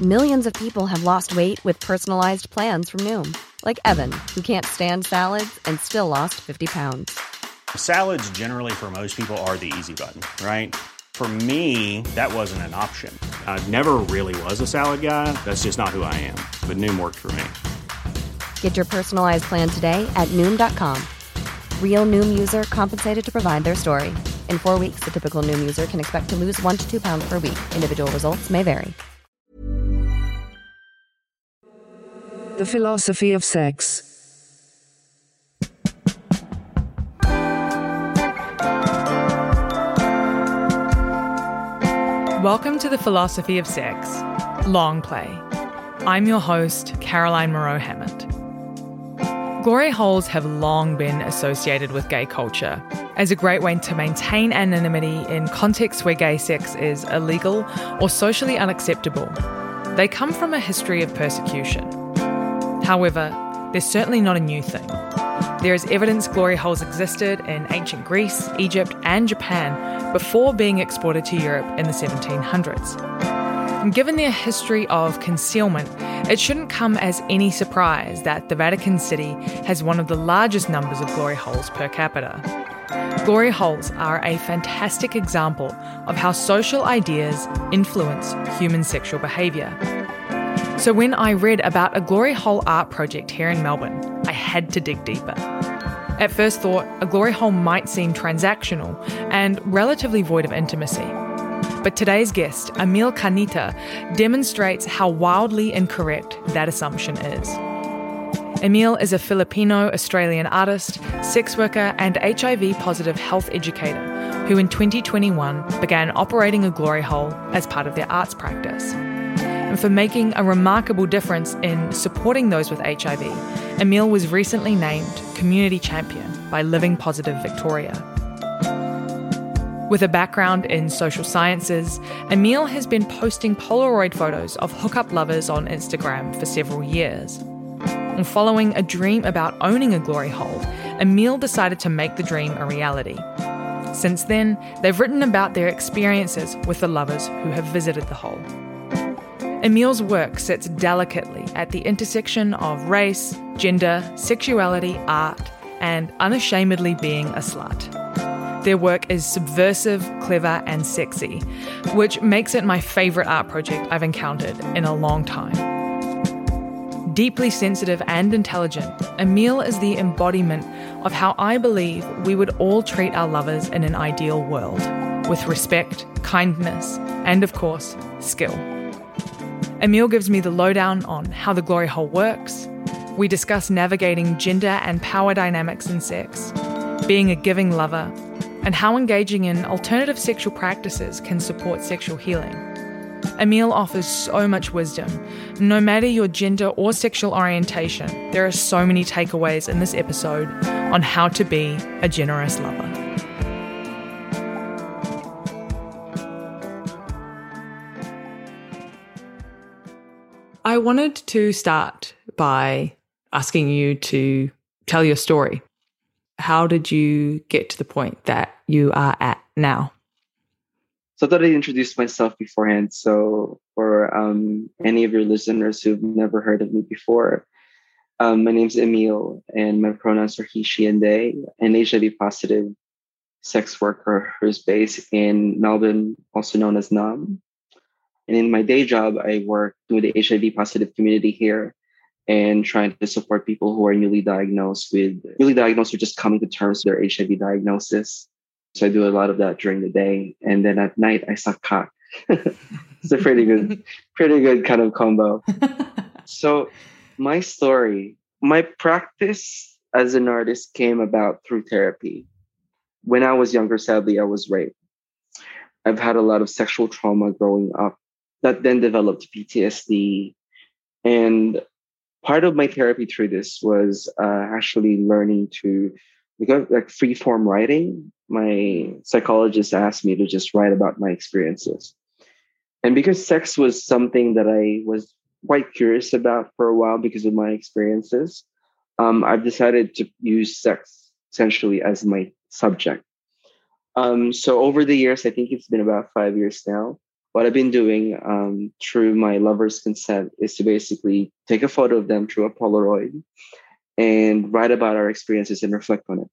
Millions of people have lost weight with personalized plans from Noom. Like Evan, who can't stand salads and still lost 50 pounds. Salads generally for most people are the easy button, right? For me, that wasn't an option. I never really was a salad guy. That's just not who I am. But Noom worked for me. Get your personalized plan today at Noom.com. Real Noom user compensated to provide their story. In 4 weeks, the typical Noom user can expect to lose 1 to 2 pounds per week. Individual results may vary. The Philosophy of Sex. Welcome to the Philosophy of Sex, Long Play. I'm your host, Caroline Moreau-Hammond. Glory holes have long been associated with gay culture as a great way to maintain anonymity in contexts where gay sex is illegal or socially unacceptable. They come from a history of persecution. However, they're certainly not a new thing. There is evidence glory holes existed in ancient Greece, Egypt, and Japan before being exported to Europe in the 1700s. And given their history of concealment, it shouldn't come as any surprise that the Vatican City has one of the largest numbers of glory holes per capita. Glory holes are a fantastic example of how social ideas influence human sexual behaviour. So when I read about a glory hole art project here in Melbourne, I had to dig deeper. At first thought, a glory hole might seem transactional and relatively void of intimacy. But today's guest, Emil Canita, demonstrates how wildly incorrect that assumption is. Emil is a Filipino-Australian artist, sex worker, and HIV-positive health educator who in 2021 began operating a glory hole as part of their arts practice. And for making a remarkable difference in supporting those with HIV, Emil was recently named Community Champion by Living Positive Victoria. With a background in social sciences, Emil has been posting Polaroid photos of hookup lovers on Instagram for several years. And following a dream about owning a glory hole, Emil decided to make the dream a reality. Since then, they've written about their experiences with the lovers who have visited the hole. Emil's work sits delicately at the intersection of race, gender, sexuality, art, and unashamedly being a slut. Their work is subversive, clever, and sexy, which makes it my favourite art project I've encountered in a long time. Deeply sensitive and intelligent, Emil is the embodiment of how I believe we would all treat our lovers in an ideal world, with respect, kindness, and of course, skill. Emil gives me the lowdown on how the glory hole works. We discuss navigating gender and power dynamics in sex, being a giving lover, and how engaging in alternative sexual practices can support sexual healing. Emil offers so much wisdom. No matter your gender or sexual orientation, there are so many takeaways in this episode on how to be a generous lover. I wanted to start by asking you to tell your story. How did you get to the point that you are at now? So I thought I'd introduce myself beforehand. So for any of your listeners who've never heard of me before, my name's Emil and my pronouns are he, she, and they. An HIV-positive sex worker who's based in Melbourne, also known as NAM. And in my day job, I work with the HIV-positive community here and trying to support people who are newly diagnosed or just coming to terms with their HIV diagnosis. So I do a lot of that during the day. And then at night, I suck cock. It's a pretty good kind of combo. So my story, my practice as an artist came about through therapy. When I was younger, sadly, I was raped. I've had a lot of sexual trauma growing up that then developed PTSD. And part of my therapy through this was actually learning to like free form writing. My psychologist asked me to just write about my experiences. And because sex was something that I was quite curious about for a while because of my experiences, I've decided to use sex essentially as my subject. So over the years, I think it's been about 5 years now, what I've been doing through my lover's consent is to basically take a photo of them through a Polaroid and write about our experiences and reflect on it.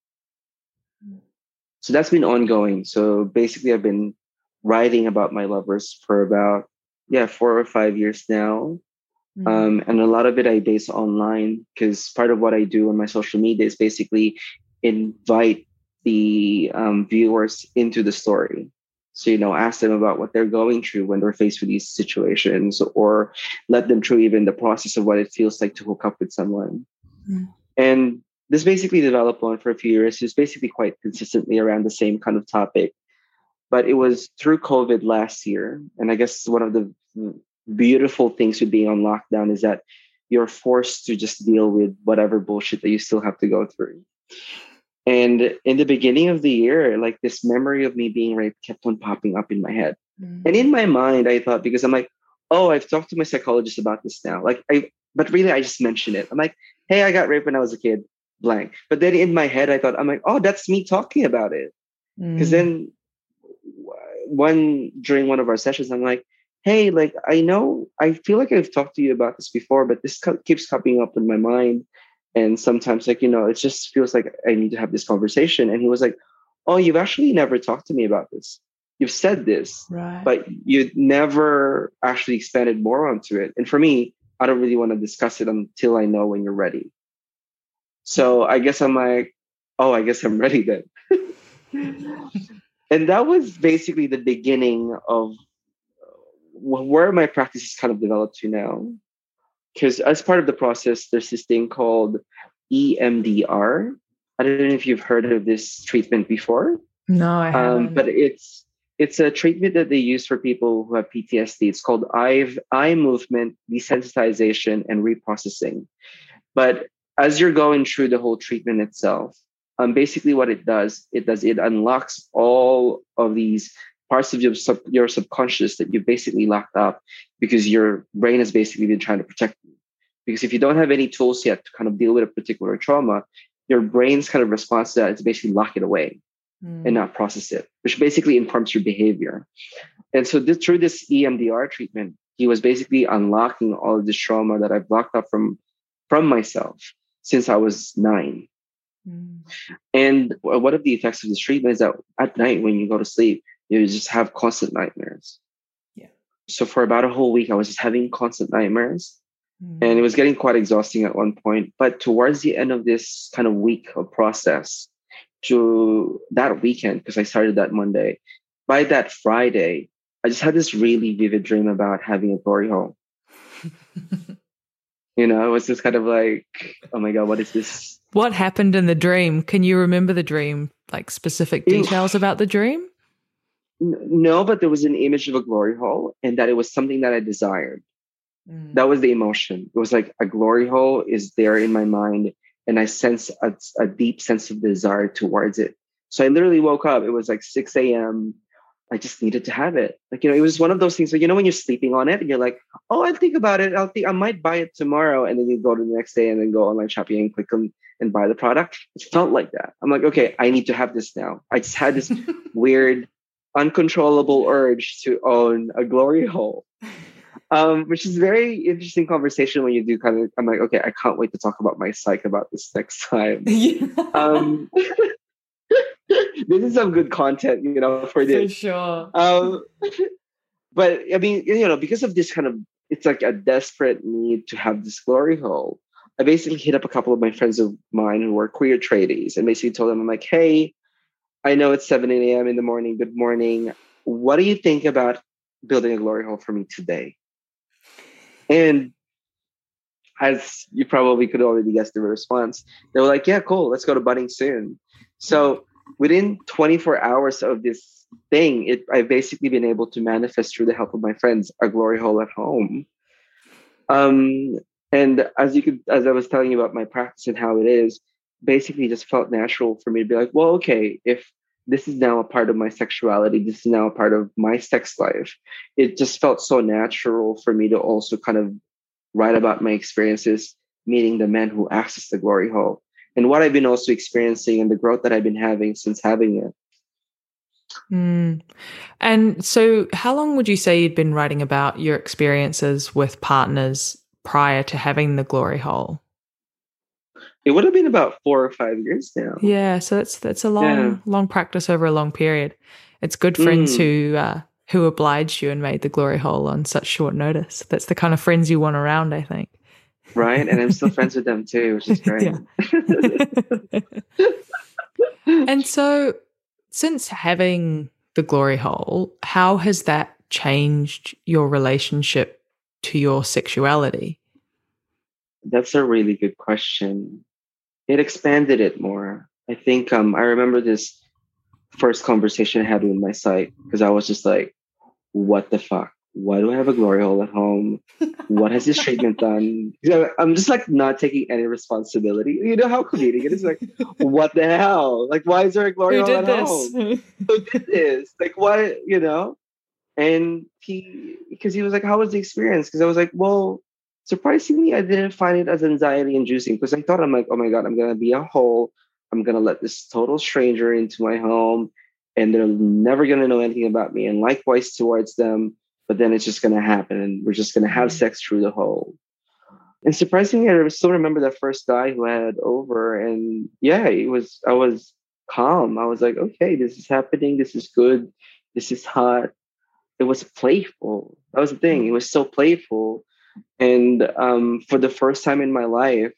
So that's been ongoing. So basically, I've been writing about my lovers for about 4 or 5 years now. And a lot of it I base online, because part of what I do on my social media is basically invite the viewers into the story. So, ask them about what they're going through when they're faced with these situations, or let them through even the process of what it feels like to hook up with someone. And this basically developed on for a few years. It's basically quite consistently around the same kind of topic. But it was through COVID last year. And I guess one of the beautiful things with being on lockdown is that you're forced to just deal with whatever bullshit that you still have to go through. And in the beginning of the year, like, this memory of me being raped kept on popping up in my head. And in my mind, I thought, because I'm like, oh, I've talked to my psychologist about this now. But really, I just mentioned it. I'm like, hey, I got raped when I was a kid, blank. But then in my head, I thought, I'm like, oh, that's me talking about it. Because then during one of our sessions, I'm like, hey, like, I feel like I've talked to you about this before, but this keeps coming up in my mind. And sometimes, like, it just feels like I need to have this conversation. And he was like, oh, you've actually never talked to me about this. You've said this, right, but you never actually expanded more onto it. And for me, I don't really want to discuss it until I know when you're ready. So I guess I'm like, oh, I guess I'm ready then. And that was basically the beginning of where my practice is kind of developed to now. Because as part of the process, there's this thing called EMDR. I don't know if you've heard of this treatment before. No, I haven't. But it's a treatment that they use for people who have PTSD. It's called eye movement desensitization and reprocessing. But as you're going through the whole treatment itself, basically what it unlocks all of these parts of your subconscious that you basically locked up, because your brain has basically been trying to protect you. Because if you don't have any tools yet to kind of deal with a particular trauma, your brain's kind of response to that is basically lock it away and not process it, which basically informs your behavior. And so through this EMDR treatment, he was basically unlocking all of this trauma that I've locked up from myself since I was 9. And one of the effects of this treatment is that at night when you go to sleep, you just have constant nightmares. Yeah. So for about a whole week, I was just having constant nightmares. And it was getting quite exhausting at one point. But towards the end of this kind of week of process, to that weekend, because I started that Monday, by that Friday, I just had this really vivid dream about having a glory hole. It was just kind of like, oh my God, what is this? What happened in the dream? Can you remember the dream, like specific details about the dream? No, but there was an image of a glory hole, and that it was something that I desired. That was the emotion. It was like a glory hole is there in my mind, and I sense a deep sense of desire towards it. So I literally woke up. It was like 6 a.m. I just needed to have it. Like, it was one of those things where, when you're sleeping on it and you're like, oh, I'll think about it. I might buy it tomorrow. And then you go to the next day and then go online shopping and click on and buy the product. It felt like that. I'm like, okay, I need to have this now. I just had this weird, uncontrollable urge to own a glory hole. Which is very interesting conversation when you do kind of, I'm like, okay, I can't wait to talk about my psych about this next time. This is some good content, for this. For sure. But I mean, because of this kind of, it's like a desperate need to have this glory hole. I basically hit up a couple of my friends of mine who were queer tradies and basically told them, I'm like, hey, I know it's 7 a.m. in the morning. Good morning. What do you think about building a glory hole for me today? And as you probably could already guess the response, they were like, yeah, cool. Let's go to Budding soon. So within 24 hours of this thing, I've basically been able to manifest through the help of my friends a glory hole at home. And as I was telling you about my practice and how it is, basically just felt natural for me to be like, well, okay, if this is now a part of my sexuality, this is now a part of my sex life, it just felt so natural for me to also kind of write about my experiences meeting the men who access the glory hole and what I've been also experiencing and the growth that I've been having since having it. Mm. And so how long would you say you'd been writing about your experiences with partners prior to having the glory hole? It would have been about 4 or 5 years now. Yeah, so that's a long practice over a long period. It's good friends who obliged you and made the glory hole on such short notice. That's the kind of friends you want around, I think. Right, and I'm still friends with them too, which is great. And so, since having the glory hole, how has that changed your relationship to your sexuality? That's a really good question. It expanded it more. I think I remember this first conversation I had with my psych, because I was just like, what the fuck? Why do I have a glory hole at home? What has this treatment done? I'm just like not taking any responsibility. You know how comedic it is? Like, what the hell? Like, why is there a glory hole at home? Who did this? Like, why, you know? And because he was like, how was the experience? Because I was like, well, surprisingly, I didn't find it as anxiety inducing, because I thought, I'm like, oh my God, I'm going to be a hole. I'm going to let this total stranger into my home and they're never going to know anything about me. And likewise towards them. But then it's just going to happen and we're just going to have sex through the hole. And surprisingly, I still remember that first guy who I had over. And yeah, I was calm. I was like, okay, this is happening. This is good. This is hot. It was playful. That was the thing. It was so playful. And for the first time in my life,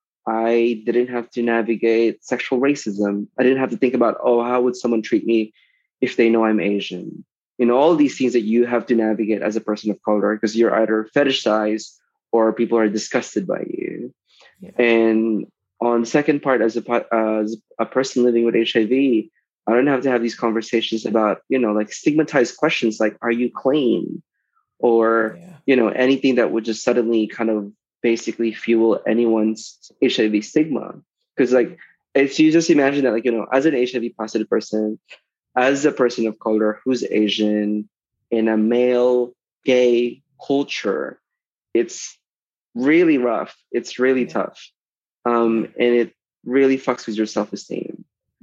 I didn't have to navigate sexual racism. I didn't have to think about, oh, how would someone treat me if they know I'm Asian? You know, all these things that you have to navigate as a person of color, because you're either fetishized or people are disgusted by you. Yeah. And on the second part, as a person living with HIV, I don't have to have these conversations about, you know, like stigmatized questions like, are you clean? Or, you know, anything that would just suddenly kind of basically fuel anyone's HIV stigma. Because like, if you just imagine that, like, you know, as an HIV positive person, as a person of color who's Asian in a male gay culture, it's really rough. It's really tough. And it really fucks with your self-esteem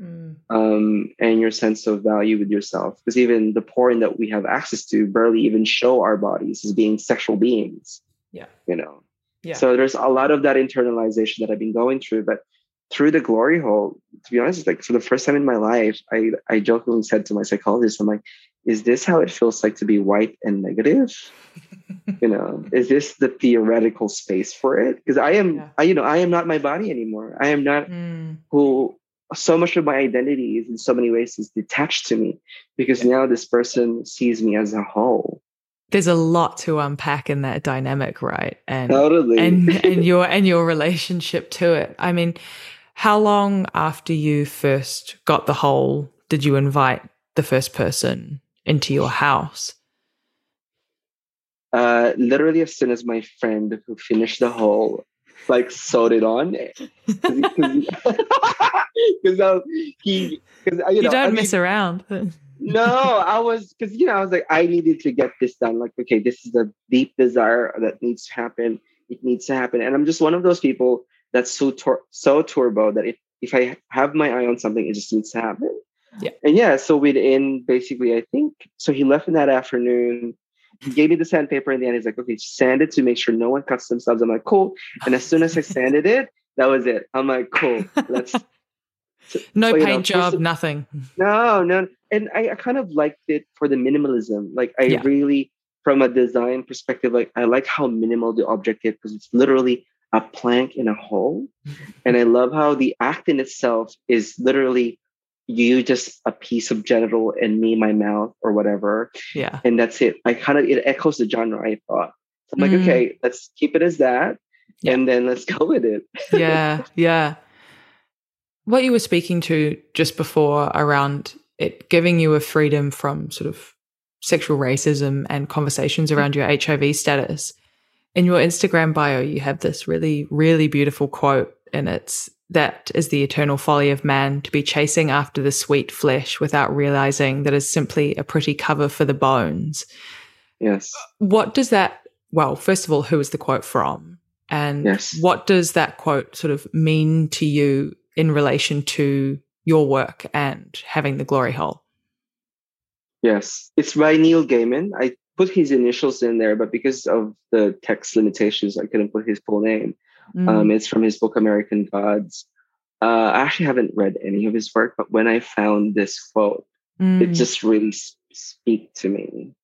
and your sense of value with yourself. Because even the porn that we have access to barely even show our bodies as being sexual beings. Yeah. You know? Yeah. So there's a lot of that internalization that I've been going through. But through the glory hole, to be honest, like for the first time in my life, I jokingly said to my psychologist, I'm like, is this how it feels like to be white and negative? You know, is this the theoretical space for it? Because I am not my body anymore. I am not who so much of my identity is in so many ways is detached to me, because now this person sees me as a whole. There's a lot to unpack in that dynamic, right? And totally. and your relationship to it. I mean, how long after you first got the hole did you invite the first person into your house? Literally as soon as my friend who finished the hole like sewed it on. Because you don't mess around. No, I was like, I needed to get this done. Like, okay, this is a deep desire that needs to happen. It needs to happen. And I'm just one of those people that's so turbo that if I have my eye on something, it just needs to happen. Yeah. And yeah, so within basically, I think, so he left in that afternoon. He gave me the sandpaper in the end. He's like, okay, sand it to make sure no one cuts themselves. I'm like, cool. And as soon as I sanded it, that was it. I'm like, cool. No paint job, nothing. No. And I kind of liked it for the minimalism. Like I really, from a design perspective, like I like how minimal the object is, because it's literally a plank in a hole. And I love how the act in itself is literally you just a piece of genital and me, my mouth or whatever. Yeah. And that's it. It echoes the genre, I thought. So I'm like, okay, let's keep it as that. Yeah. And then let's go with it. Yeah. What you were speaking to just before around it giving you a freedom from sort of sexual racism and conversations around your HIV status. In your Instagram bio, you have this really, really beautiful quote, and it's, "That is the eternal folly of man, to be chasing after the sweet flesh without realizing that is simply a pretty cover for the bones." Yes. What does that, well, first of all, who is the quote from? And what does that quote sort of mean to you in relation to your work and having the glory hole? Yes, it's by Neil Gaiman. I put his initials in there, but because of the text limitations, I couldn't put his full name. It's from his book American Gods. I actually haven't read any of his work, but when I found this quote, it just really speak to me.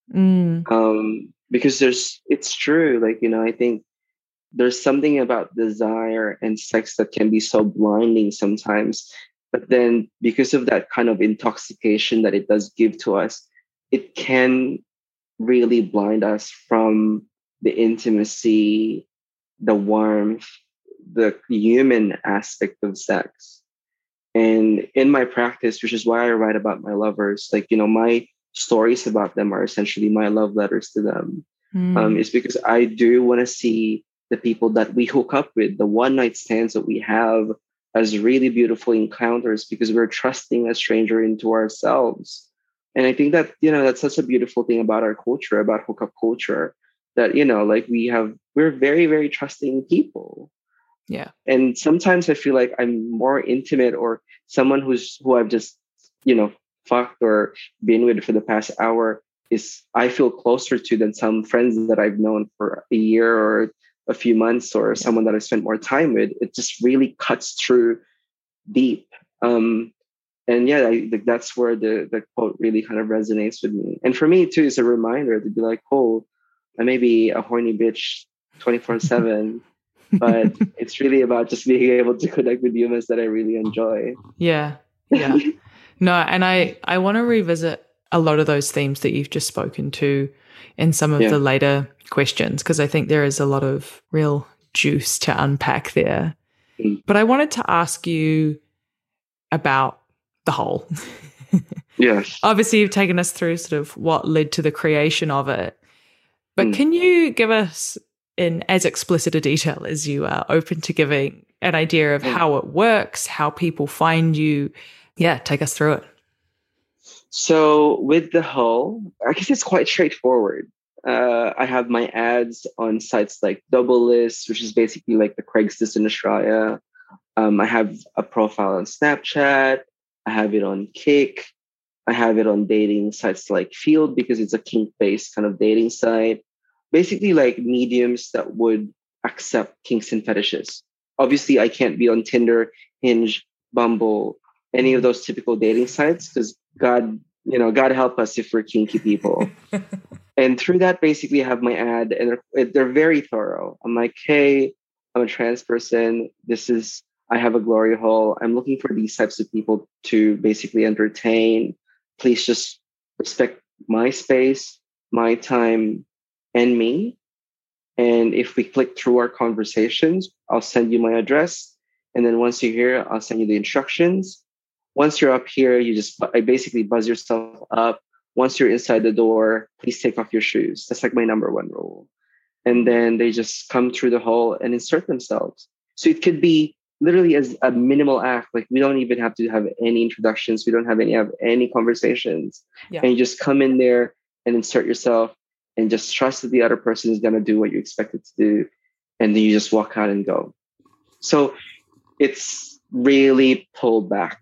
Because it's true. Like, I think there's something about desire and sex that can be so blinding sometimes. But then because of that kind of intoxication that it does give to us, it can really blind us from the intimacy, the warmth, the human aspect of sex. And in my practice, which is why I write about my lovers, like, my stories about them are essentially my love letters to them. It's because I do want to see the people that we hook up with, the one night stands that we have, as really beautiful encounters, because we're trusting a stranger into ourselves. And I think that, that's such a beautiful thing about our culture, about hookup culture, that, like we're very, very trusting people. Yeah. And sometimes I feel like I'm more intimate, or someone who I've just, fucked or been with for the past hour I feel closer to than some friends that I've known for a year or a few months, or someone that I spent more time with. It just really cuts through deep. And that's where the quote really kind of resonates with me. And for me too, it's a reminder to be like, oh, I may be a horny bitch 24/7, but it's really about just being able to connect with humans that I really enjoy. Yeah. Yeah. No, and I want to revisit a lot of those themes that you've just spoken to in some of the later questions, because I think there is a lot of real juice to unpack there. But I wanted to ask you about the whole. Yes. Obviously, you've taken us through sort of what led to the creation of it. But can you give us, in as explicit a detail as you are open to giving, an idea of how it works, how people find you? Yeah, take us through it. So with the Hull, I guess it's quite straightforward. I have my ads on sites like Double List, which is basically like the Craigslist in Australia. I have a profile on Snapchat. I have it on Kik. I have it on dating sites like Field, because it's a kink-based kind of dating site. Basically like mediums that would accept kinks and fetishes. Obviously, I can't be on Tinder, Hinge, Bumble, any of those typical dating sites, because God help us if we're kinky people. And through that, basically, I have my ad, and they're very thorough. I'm like, hey, I'm a trans person. I have a glory hole. I'm looking for these types of people to basically entertain. Please just respect my space, my time, and me. And if we click through our conversations, I'll send you my address. And then once you're here, I'll send you the instructions. Once you're up here, I basically buzz yourself up. Once you're inside the door, please take off your shoes. That's like my number one rule. And then they just come through the hole and insert themselves. So it could be literally as a minimal act. Like, we don't even have to have any introductions. We don't have any conversations. Yeah. And you just come in there and insert yourself and just trust that the other person is going to do what you expect it to do. And then you just walk out and go. So it's really pulled back.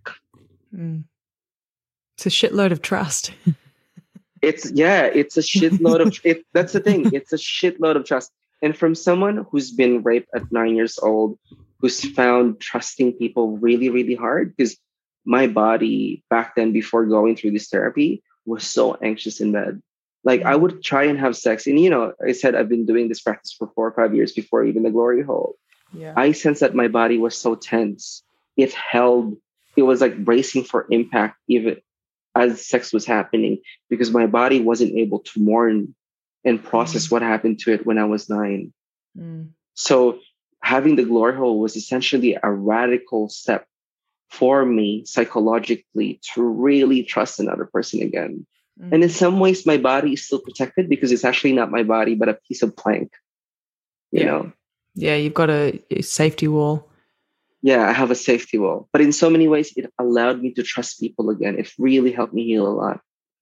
It's a shitload of trust. It's a shitload of that's the thing. It's a shitload of trust. And from someone who's been raped at 9 years old, who's found trusting people really, really hard, because my body back then, before going through this therapy, was so anxious in bed. Like, I would try and have sex. And, I said I've been doing this practice for 4 or 5 years before even the glory hole. Yeah. I sensed that my body was so tense. It was like bracing for impact even as sex was happening, because my body wasn't able to mourn and process what happened to it when I was 9. So having the glory hole was essentially a radical step for me psychologically to really trust another person again. And in some ways, my body is still protected, because it's actually not my body, but a piece of plank, you know? Yeah, you've got a safety wall. Yeah, I have a safety wall. But in so many ways, it allowed me to trust people again. It really helped me heal a lot.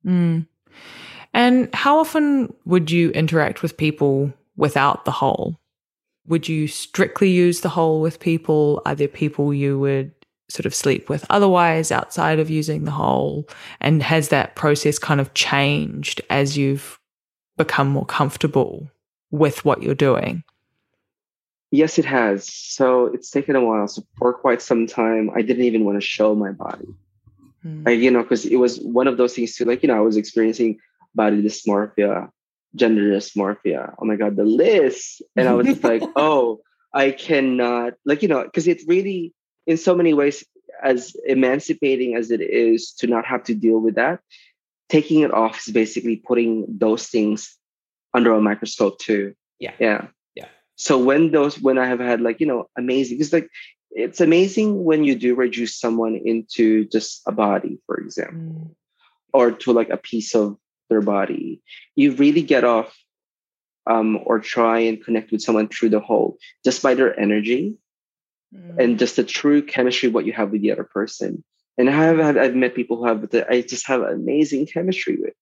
And how often would you interact with people without the hole? Would you strictly use the hole with people? Are there people you would sort of sleep with otherwise outside of using the hole? And has that process kind of changed as you've become more comfortable with what you're doing? Yes, it has. So it's taken a while. So for quite some time, I didn't even want to show my body. Because it was one of those things too, I was experiencing body dysmorphia, gender dysmorphia. Oh my God, the list. And I was just like, oh, I cannot, because it really, in so many ways, as emancipating as it is to not have to deal with that, taking it off is basically putting those things under a microscope too. Yeah. So when I have had amazing, because it's amazing when you do reduce someone into just a body, for example, or to a piece of their body, you really get off or try and connect with someone through the whole, just by their energy and just the true chemistry, what you have with the other person. And I've met people who I just have amazing chemistry with.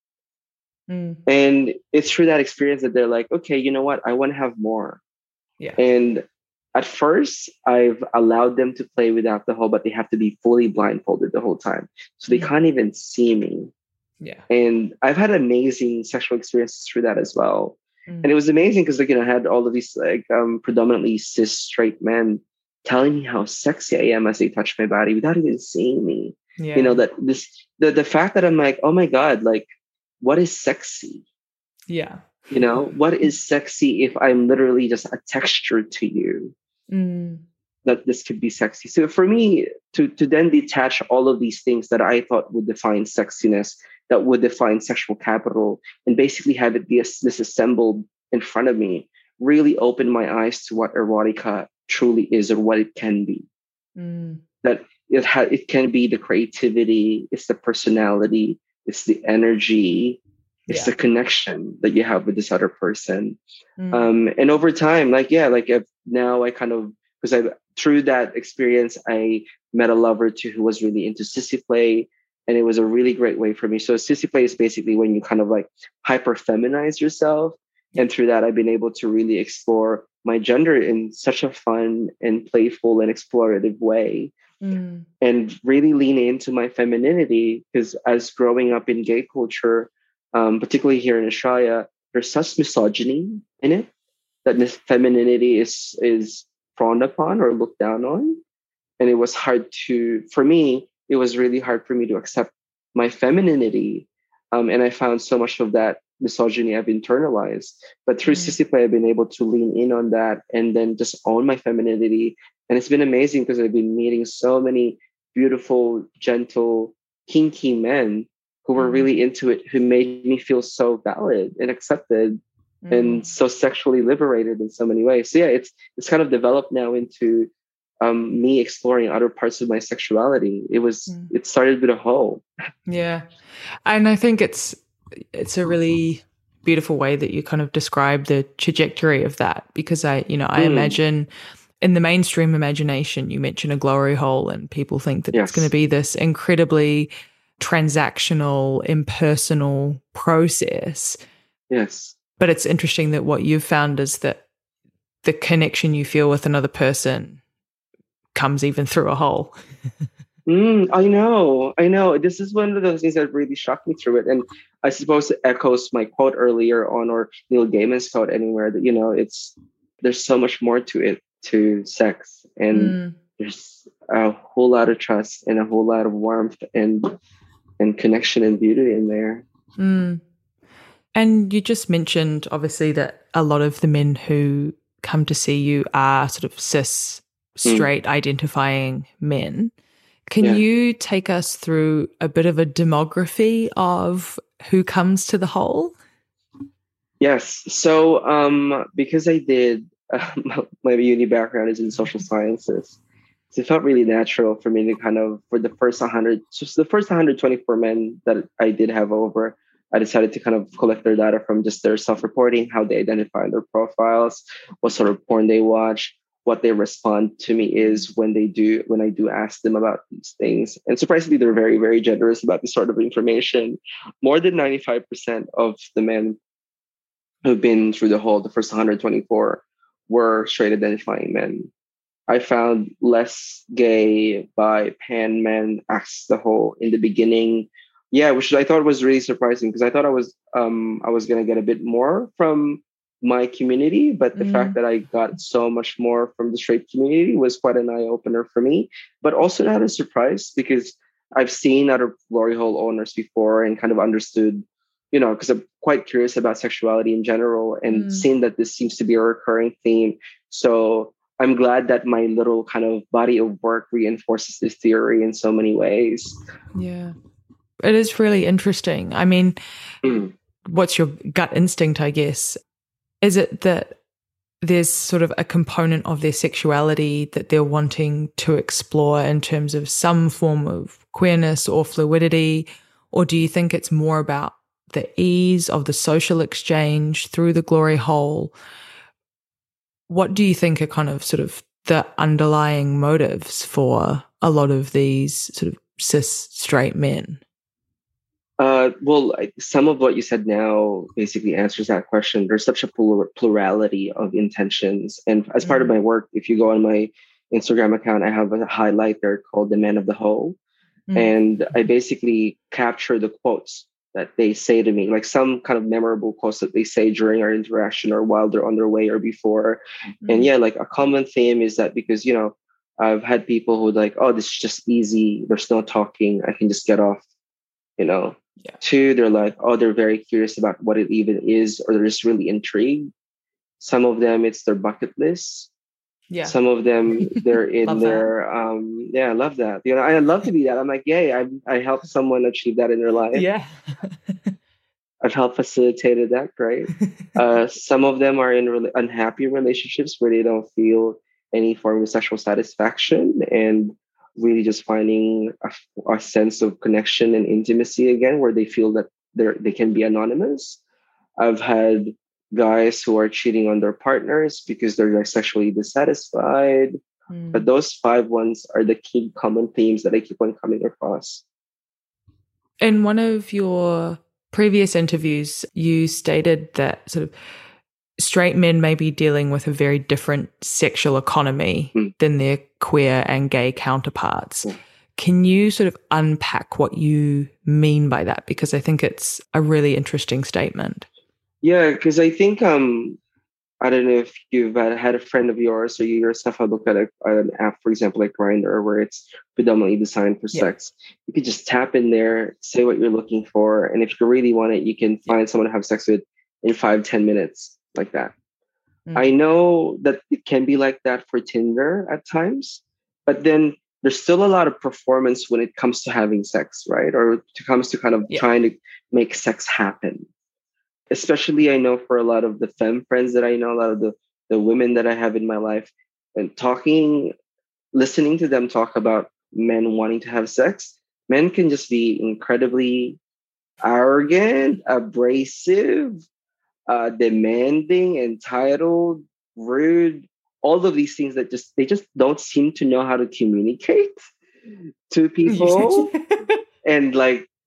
And it's through that experience that they're like, okay, you know what? I want to have more. Yeah. And at first, I've allowed them to play without the hole, but they have to be fully blindfolded the whole time. So they can't even see me. Yeah. And I've had amazing sexual experiences through that as well. And it was amazing because I had all of these predominantly cis straight men telling me how sexy I am as they touch my body without even seeing me. Yeah. The fact that I'm like, oh my God, what is sexy? Yeah. What is sexy if I'm literally just a texture to you? That this could be sexy. So for me to then detach all of these things that I thought would define sexiness, that would define sexual capital, and basically have it be disassembled in front of me, really opened my eyes to what erotica truly is or what it can be. That it can be the creativity, it's the personality, it's the energy, it's the connection that you have with this other person. And over time, now I kind of, because through that experience, I met a lover too who was really into sissy play. And it was a really great way for me. So sissy play is basically when you kind of hyper feminize yourself. And through that, I've been able to really explore my gender in such a fun and playful and explorative way. And really lean into my femininity, because as growing up in gay culture, particularly here in Australia, there's such misogyny in it that this femininity is frowned upon or looked down on. And it was it was really hard for me to accept my femininity. And I found so much of that misogyny I've internalized. But through sissy play, I've been able to lean in on that and then just own my femininity. And it's been amazing because I've been meeting so many beautiful, gentle, kinky men who were really into it, who made me feel so valid and accepted and so sexually liberated in so many ways. So yeah, it's kind of developed now into me exploring other parts of my sexuality. It started with a hole. Yeah. And I think it's a really beautiful way that you kind of describe the trajectory of that, because I imagine in the mainstream imagination, you mention a glory hole and people think that it's going to be this incredibly transactional, impersonal process. Yes. But it's interesting that what you've found is that the connection you feel with another person comes even through a hole. I know. This is one of those things that really shocked me through it. And I suppose it echoes my quote earlier on, or Neil Gaiman's quote anywhere, that, there's so much more to it, to sex. And there's a whole lot of trust and a whole lot of warmth and connection and beauty in there. And you just mentioned, obviously, that a lot of the men who come to see you are sort of cis, straight identifying men. Can you take us through a bit of a demography of who comes to the hole? Yes. So because I did, my uni background is in social sciences, so it felt really natural for me to kind of, for the first 124 men that I did have over, I decided to kind of collect their data from just their self-reporting, how they identify their profiles, what sort of porn they watch, what they respond to me is when I do ask them about these things. And surprisingly, they're very, very generous about this sort of information. More than 95% of the men who've been through the first 124, were straight identifying men. I found Less Gay by Pan Man Axe the Hole in the beginning. Yeah, which I thought was really surprising because I thought I was gonna get a bit more from my community, but the fact that I got so much more from the straight community was quite an eye opener for me. But also not a surprise because I've seen other glory hole owners before and kind of understood, because I'm quite curious about sexuality in general and seen that this seems to be a recurring theme. So I'm glad that my little kind of body of work reinforces this theory in so many ways. Yeah. It is really interesting. I mean, what's your gut instinct, I guess? Is it that there's sort of a component of their sexuality that they're wanting to explore in terms of some form of queerness or fluidity? Or do you think it's more about the ease of the social exchange through the glory hole? What do you think are kind of sort of the underlying motives for a lot of these sort of cis straight men? Well, some of what you said now basically answers that question. There's such a plurality of intentions. And as part of my work, if you go on my Instagram account, I have a highlight there called The Man of the Hole. And I basically capture the quotes that they say to me, like some kind of memorable quotes that they say during our interaction or while they're on their way or before. And yeah, like a common theme is that because, I've had people who like, oh, this is just easy. There's no talking. I can just get off, Yeah. Two, they're like, oh, they're very curious about what it even is, or they're just really intrigued. Some of them, it's their bucket list. Yeah. Some of them, they're in their, I love that. I love to be that. I'm like, yay, I helped someone achieve that in their life. Yeah. I've helped facilitated that, right? Some of them are in unhappy relationships where they don't feel any form of sexual satisfaction and really just finding a sense of connection and intimacy again, where they feel that they can be anonymous. I've had guys who are cheating on their partners because they're like sexually dissatisfied. But those 5 ones are the key common themes that I keep on coming across. In one of your previous interviews, you stated that sort of straight men may be dealing with a very different sexual economy than their queer and gay counterparts. Can you sort of unpack what you mean by that? Because I think it's a really interesting statement. Yeah, because I think, I don't know if you've had a friend of yours or you yourself have looked at an app, for example, like Grindr, where it's predominantly designed for sex. You can just tap in there, say what you're looking for. And if you really want it, you can find someone to have sex with in 5-10 minutes. Like that. I know that it can be like that for Tinder at times, but then there's still a lot of performance when it comes to having sex, right? Or it comes to kind of trying to make sex happen. Especially, I know for a lot of the femme friends that I know, a lot of the women that I have in my life, and listening to them talk about men wanting to have sex, men can just be incredibly arrogant, abrasive, demanding, entitled, rude, all of these things that they just don't seem to know how to communicate to people. And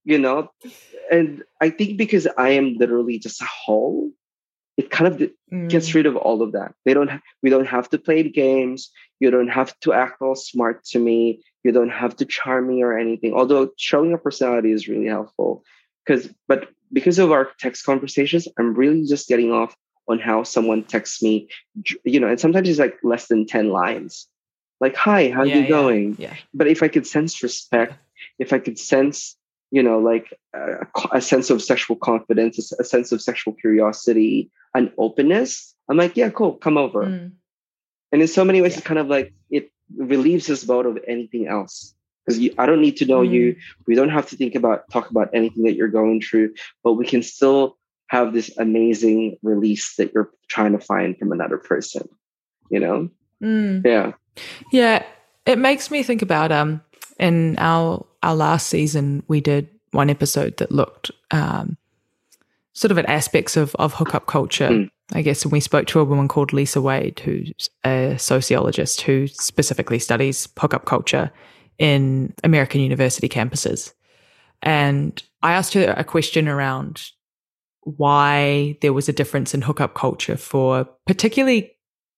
and I think because I am literally just a hole, it kind of gets rid of all of that. We don't have to play games. You don't have to act all smart to me. You don't have to charm me or anything. Although showing a personality is really helpful. But because of our text conversations, I'm really just getting off on how someone texts me, and sometimes it's like less than 10 lines. Like, hi, how you going? Yeah. But if I could sense respect, if I could sense, a sense of sexual confidence, a sense of sexual curiosity, an openness, I'm like, yeah, cool, come over. And in so many ways, it's kind of like it relieves us both of anything else. Because I don't need to know you. We don't have to talk about anything that you're going through, but we can still have this amazing release that you're trying to find from another person, Yeah. Yeah. It makes me think about, in our last season, we did one episode that looked sort of at aspects of hookup culture, I guess. And we spoke to a woman called Lisa Wade, who's a sociologist who specifically studies hookup culture in American university campuses. And I asked her a question around why there was a difference in hookup culture for particularly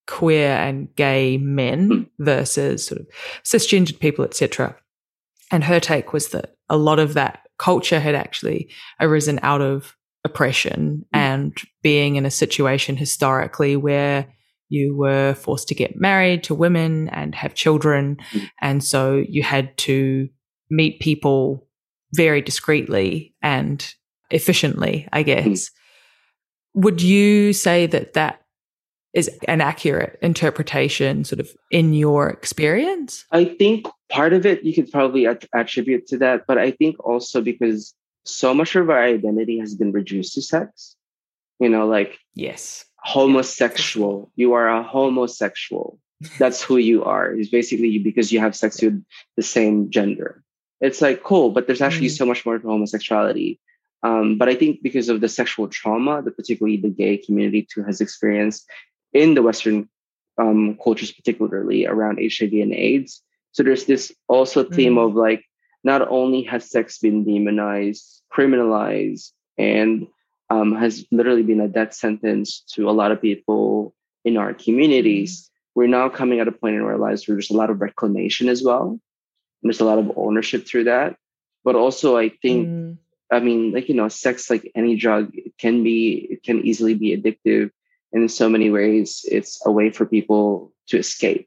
queer and gay men versus sort of cisgendered people, etc. And her take was that a lot of that culture had actually arisen out of oppression and being in a situation historically where you were forced to get married to women and have children. And so you had to meet people very discreetly and efficiently, I guess. Would you say that that is an accurate interpretation sort of in your experience? I think part of it you could probably attribute to that, but I think also because so much of our identity has been reduced to sex, like yes, homosexual. You are a homosexual. That's who you are. It's basically because you have sex with the same gender. It's like, cool, but there's actually so much more to homosexuality. But I think because of the sexual trauma that particularly the gay community too has experienced in the Western cultures, particularly around HIV and AIDS. So there's this also theme of like, not only has sex been demonized, criminalized, and has literally been a death sentence to a lot of people in our communities, we're now coming at a point in our lives where there's a lot of reclamation as well. And there's a lot of ownership through that. But also I think, sex, like any drug, it can easily be addictive. And in so many ways, it's a way for people to escape.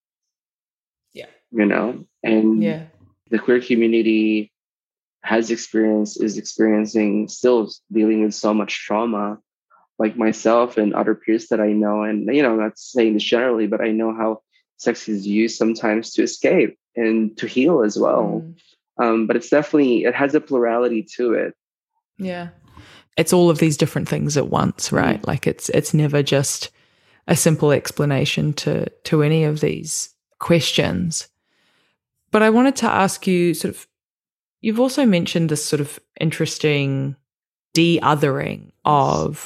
Yeah. And the queer community is experiencing, still dealing with so much trauma, like myself and other peers that I know. And, not saying this generally, but I know how sex is used sometimes to escape and to heal as well. But it has a plurality to it. Yeah. It's all of these different things at once, right? Like it's never just a simple explanation to any of these questions. But I wanted to ask you you've also mentioned this sort of interesting de-othering of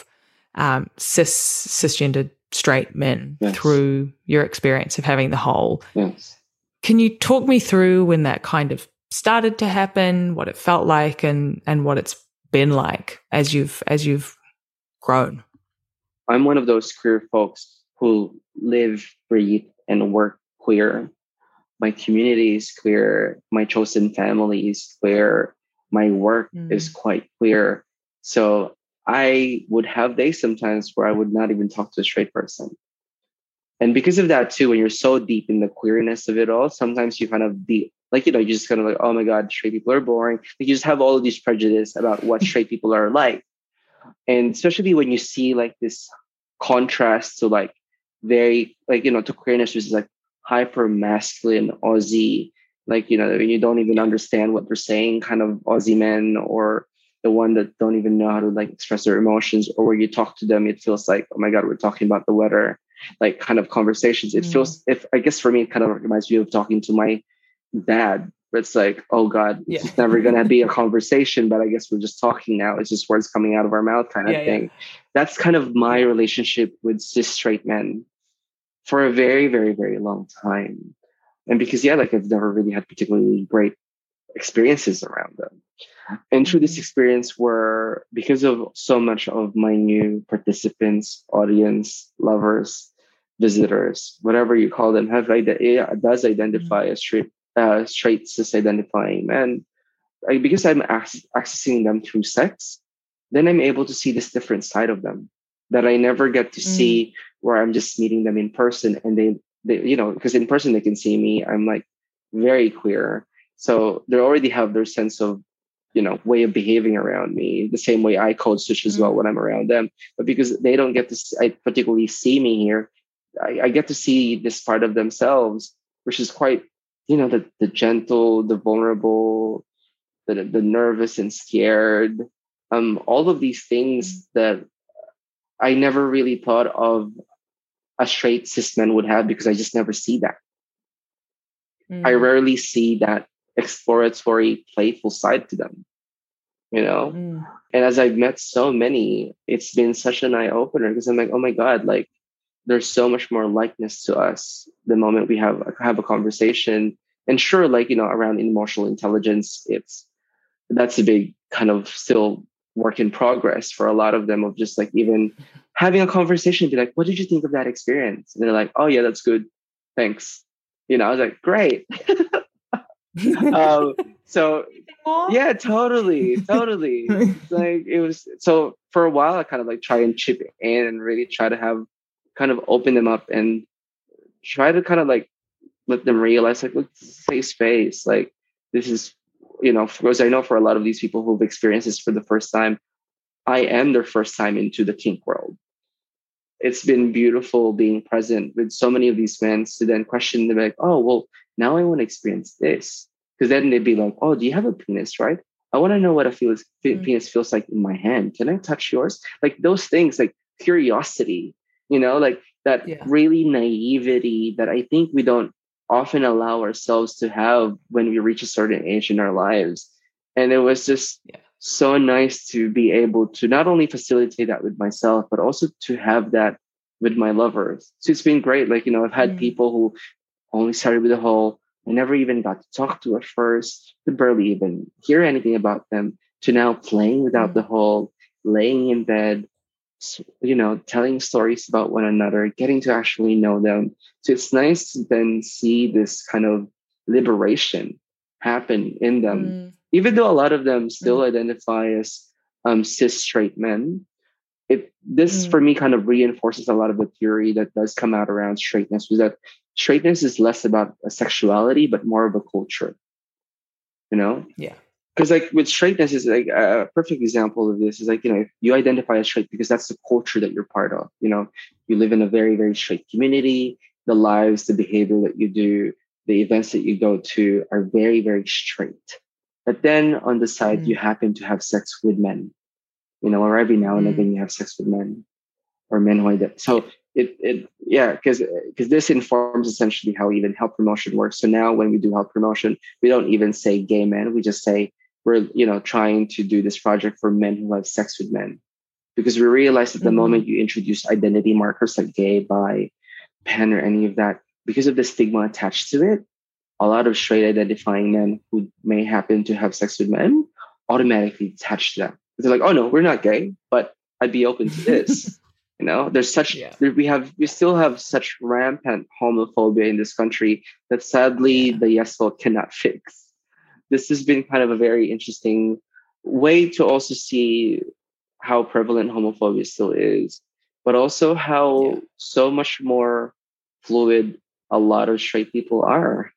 cisgendered straight men through your experience of having the whole. Yes. Can you talk me through when that kind of started to happen, what it felt like and what it's been like as you've grown? I'm one of those queer folks who live, breathe, and work queer. My community is queer. My chosen family is queer. My work is quite queer. So I would have days sometimes where I would not even talk to a straight person. And because of that too, when you're so deep in the queerness of it all, sometimes you kind of you just kind of like, oh my God, straight people are boring. Like you just have all of these prejudice about what straight people are like. And especially when you see like this contrast to like very to queerness, which is like hyper masculine Aussie, when you don't even understand what they're saying, kind of Aussie men, or the one that don't even know how to like express their emotions, or where you talk to them, it feels like, oh my God, we're talking about the weather, like kind of conversations. It feels, I guess for me, it kind of reminds me of talking to my dad. But it's like, oh God, it's never going to be a conversation, but I guess we're just talking now. It's just words coming out of our mouth kind of thing. That's kind of my relationship with cis straight men for a very, very, very long time. And because, I've never really had particularly great experiences around them. And through this experience because of so much of my new participants, audience, lovers, visitors, whatever you call them, does identify as straight cis-identifying men, because I'm accessing them through sex, then I'm able to see this different side of them that I never get to see where I'm just meeting them in person. And they because in person they can see me. I'm like very queer. So they already have their sense of, way of behaving around me, the same way I code switch as well when I'm around them. But because they don't get to particularly see me here, I get to see this part of themselves, which is quite, the gentle, the vulnerable, the nervous and scared, all of these things that I never really thought of a straight cis man would have, because I just never see that. I rarely see that exploratory, playful side to them, And as I've met so many, it's been such an eye opener, because I'm like, oh my God, like there's so much more likeness to us the moment we have a conversation. And sure, around emotional intelligence, that's a big kind of still work in progress for a lot of them, of just like even having a conversation, be like, what did you think of that experience? And they're like, oh yeah, that's good. Thanks. I was like, great. So yeah, totally. It's like, it was, so for a while I kind of like try and chip in and really try to have kind of open them up and try to kind of like let them realize like, look, safe space. Like this is, because I know for a lot of these people who've experienced this for the first time, I am their first time into the kink world. It's been beautiful being present with so many of these men to then question them like, oh, well, now I want to experience this. Because then they'd be like, oh, do you have a penis, right? I want to know what a penis feels like in my hand. Can I touch yours? Like those things, like curiosity, like that really naivety that I think we don't often allow ourselves to have when we reach a certain age in our lives. And it was just so nice to be able to not only facilitate that with myself, but also to have that with my lovers. So it's been great. Like, I've had people who only started with the whole, I never even got to talk to at first, to barely even hear anything about them, to now playing without the whole, laying in bed, telling stories about one another, getting to actually know them. So it's nice to then see this kind of liberation happen in them. Even though a lot of them still identify as cis straight men, this for me kind of reinforces a lot of the theory that does come out around straightness, was that straightness is less about a sexuality, but more of a culture, Yeah. Because like with straightness is like a perfect example of this is like, you identify as straight because that's the culture that you're part of. You live in a very, very straight community. The lives, the behavior that you do, the events that you go to are very, very straight. But then on the side, you happen to have sex with men, or every now and again you have sex with men or men who identify. So because this informs essentially how even health promotion works. So now when we do health promotion, we don't even say gay men. We just say we're, trying to do this project for men who have sex with men, because we realize that the moment you introduce identity markers like gay, bi, pan, or any of that, because of the stigma attached to it, a lot of straight identifying men who may happen to have sex with men automatically attach to that. They're like, oh no, we're not gay, but I'd be open to this. There's such, we still have such rampant homophobia in this country that sadly the yes vote cannot fix. This has been kind of a very interesting way to also see how prevalent homophobia still is, but also how so much more fluid a lot of straight people are.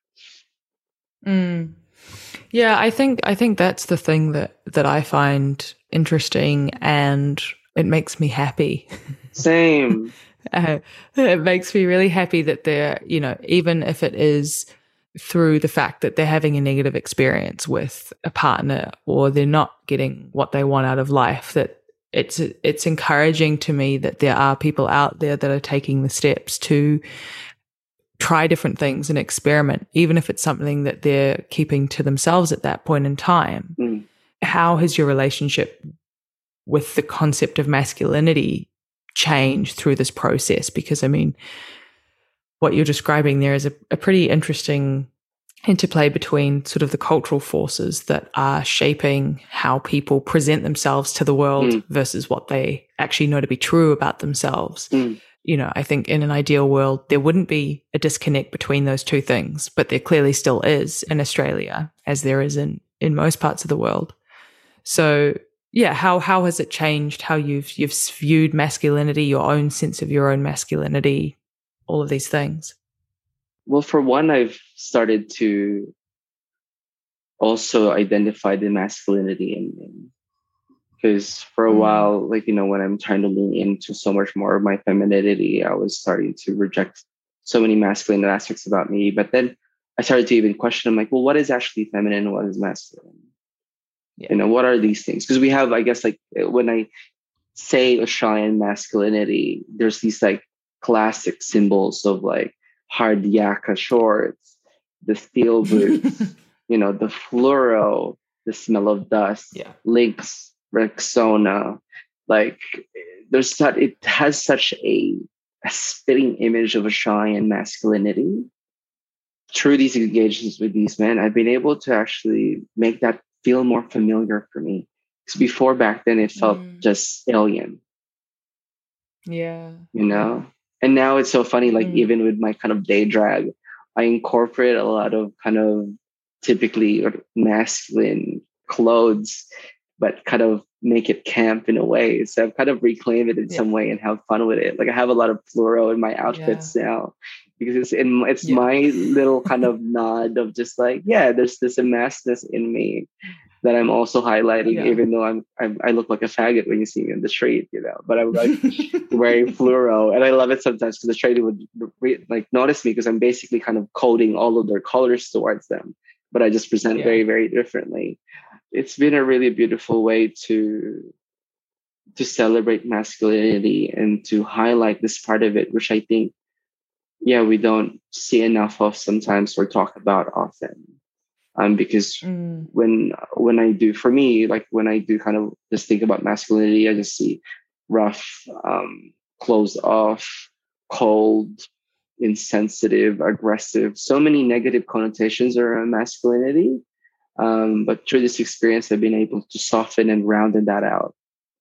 Yeah, I think that's the thing that I find interesting, and it makes me happy. Same. It makes me really happy that they're, even if it is through the fact that they're having a negative experience with a partner, or they're not getting what they want out of life, that it's encouraging to me that there are people out there that are taking the steps to try different things and experiment, even if it's something that they're keeping to themselves at that point in time. How has your relationship with the concept of masculinity changed through this process? Because, I mean, what you're describing there is a pretty interesting interplay between sort of the cultural forces that are shaping how people present themselves to the world versus what they actually know to be true about themselves. I think in an ideal world, there wouldn't be a disconnect between those two things, but there clearly still is in Australia, as there is in most parts of the world. So, yeah, how has it changed how you've viewed masculinity, your own sense of your own masculinity, all of these things? Well, for one, I've started to also identify the masculinity in men. Because for a while, like, when I'm trying to lean into so much more of my femininity, I was starting to reject so many masculine aspects about me. But then I started to even question, I'm like, well, what is actually feminine and what is masculine? What are these things? Because we have, I guess, like when I say Australian masculinity, there's these like classic symbols of like hard yaka shorts, the steel boots, the fluoro, the smell of dust, Lynx, Rexona. Like it has such a spitting image of Australian masculinity. Through these engagements with these men, I've been able to actually make that feel more familiar for me. Because before, back then, it felt just alien, Yeah. you know? And now it's so funny, like even with my kind of day drag, I incorporate a lot of kind of typically masculine clothes, but kind of make it camp in a way. So I've kind of reclaimed it in some way and have fun with it. Like I have a lot of fluoro in my outfits now because it's my little kind of nod of just like, there's this maskness in me that I'm also highlighting, even though I look like a faggot when you see me in the street, you know. But I'm like wearing fluoro, and I love it sometimes because the trader would like notice me because I'm basically kind of coding all of their colors towards them, but I just present very, very differently. It's been a really beautiful way to celebrate masculinity and to highlight this part of it, which I think, we don't see enough of sometimes or talk about often. Because when I do, for me, like when I do kind of just think about masculinity, I just see rough, closed off, cold, insensitive, aggressive. So many negative connotations around masculinity. But through this experience, I've been able to soften and round that out.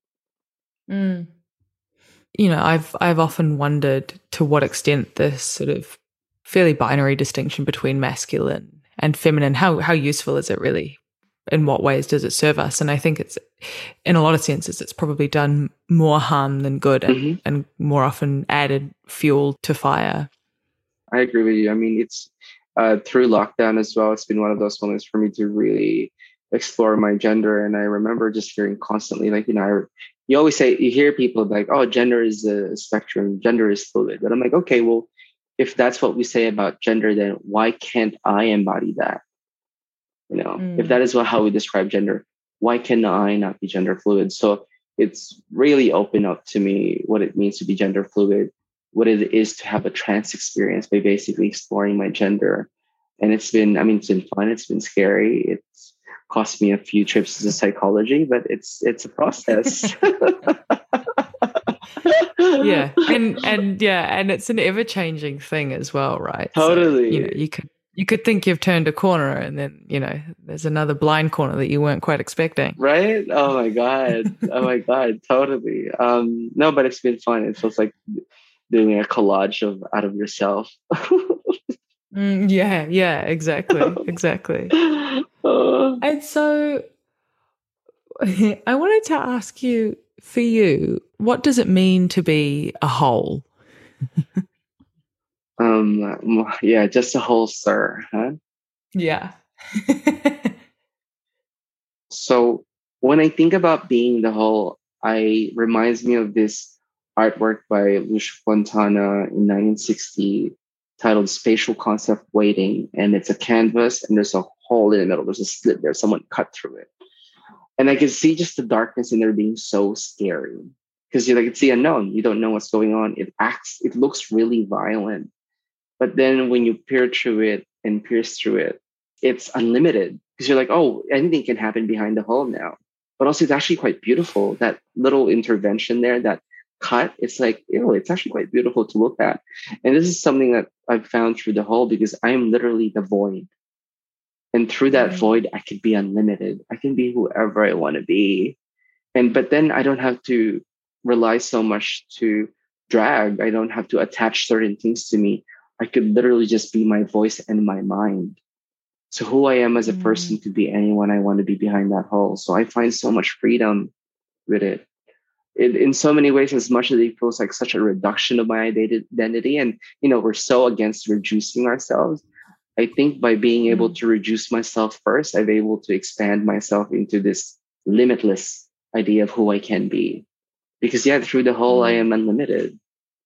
You know, I've often wondered to what extent this sort of fairly binary distinction between masculine and feminine, how useful is it really? In what ways does it serve us? And I think it's, in a lot of senses, it's probably done more harm than good and more often added fuel to fire. I agree with you. I mean, it's through lockdown as well, it's been one of those moments for me to really explore my gender. And I remember just hearing constantly, like, you know, you always say, you hear people like, oh, gender is a spectrum, gender is fluid. And I'm like, okay, well, if that's what we say about gender, then why can't I embody that? You know, if that is how we describe gender, why can I not be gender fluid? So it's really opened up to me what it means to be gender fluid, what it is to have a trans experience by basically exploring my gender. And it's been fun. It's been scary. It's cost me a few trips to psychology, but it's a process. And it's an ever-changing thing as well, right? Totally. So, you know, you could think you've turned a corner, and then, you know, there's another blind corner that you weren't quite expecting. Right? Oh my god, totally. No, but it's been fun. It feels like doing a collage out of yourself. Exactly. And so I wanted to ask you, for you, what does it mean to be a whole? Just a whole, sir, huh? Yeah. So when I think about being the whole, reminds me of this artwork by Lucia Fontana in 1960 titled Spatial Concept Waiting. And it's a canvas and there's a hole in the middle. There's a slit there. Someone cut through it. And I can see just the darkness in there being so scary because it's the unknown. You don't know what's going on. It looks really violent. But then when you peer through it and pierce through it, it's unlimited because you're like, oh, anything can happen behind the hole now. But also it's actually quite beautiful. That little intervention there, that cut, it's like, it's actually quite beautiful to look at. And this is something that I've found through the hole because I am literally the void. And through that void, I can be unlimited. I can be whoever I want to be. But then I don't have to rely so much to drag. I don't have to attach certain things to me. I could literally just be my voice and my mind. So who I am as a person could be anyone I want to be behind that hole. So I find so much freedom with it. In so many ways, as much as it feels like such a reduction of my identity, and we're so against reducing ourselves. I think by being able to reduce myself first, I'm able to expand myself into this limitless idea of who I can be. Because through the whole, I am unlimited.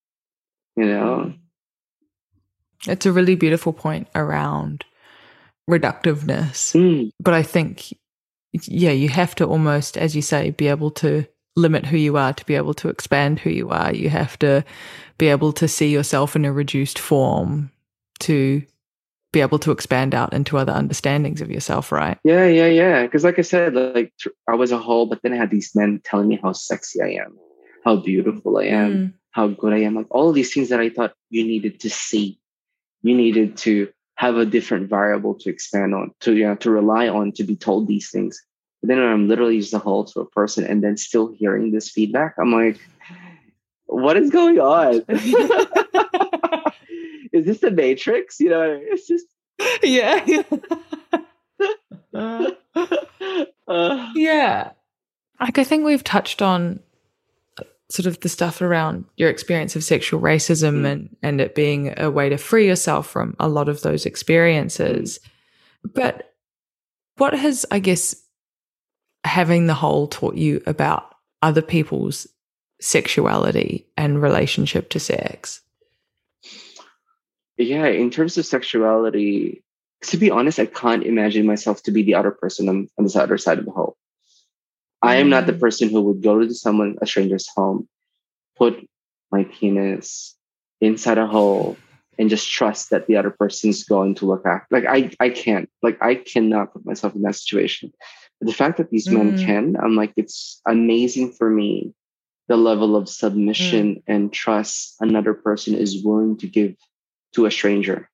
It's a really beautiful point around reductiveness. But I think, you have to almost, as you say, be able to limit who you are to be able to expand who you are. You have to be able to see yourself in a reduced form to be able to expand out into other understandings of yourself, right? Yeah. Because like I said, I was a whole, but then I had these men telling me how sexy I am, how beautiful I am, how good I am. Like all of these things that I thought you needed to see. You needed to have a different variable to expand on, to rely on, to be told these things. But then when I'm literally just a hole to a person and then still hearing this feedback, I'm like, what is going on? Is this the Matrix? You know, it's just Yeah. Yeah. Like, I think we've touched on sort of the stuff around your experience of sexual racism and it being a way to free yourself from a lot of those experiences. But what has, I guess, having the whole taught you about other people's sexuality and relationship to sex? Yeah, in terms of sexuality, to be honest, I can't imagine myself to be the other person on the other side of the hole. I am not the person who would go to a stranger's home, put my penis inside a hole, and just trust that the other person is going to look after. Like I can't. Like I cannot put myself in that situation. But the fact that these men can, I'm like, it's amazing for me, the level of submission and trust another person is willing to give to a stranger.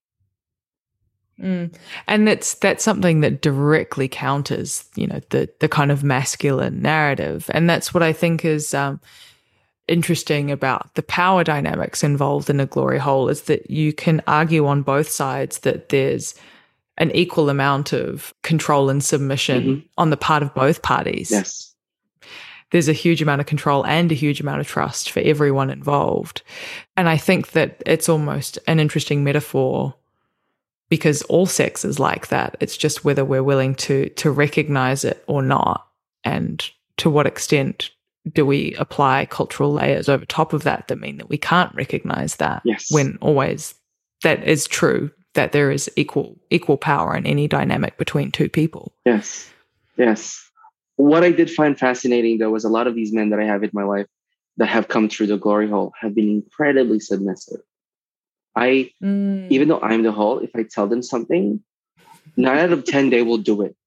And that's something that directly counters, you know, the kind of masculine narrative. And that's what I think is interesting about the power dynamics involved in a glory hole, is that you can argue on both sides that there's an equal amount of control and submission on the part of both parties. Yes. There's a huge amount of control and a huge amount of trust for everyone involved. And I think that it's almost an interesting metaphor, because all sex is like that. It's just whether we're willing to recognize it or not, and to what extent do we apply cultural layers over top of that mean that we can't recognize that. Yes. When always that is true, that there is equal power in any dynamic between two people. Yes. Yes. What I did find fascinating, though, was a lot of these men that I have in my life that have come through the glory hole have been incredibly submissive. Even though I'm the hole, if I tell them something, 9 out of 10, they will do it.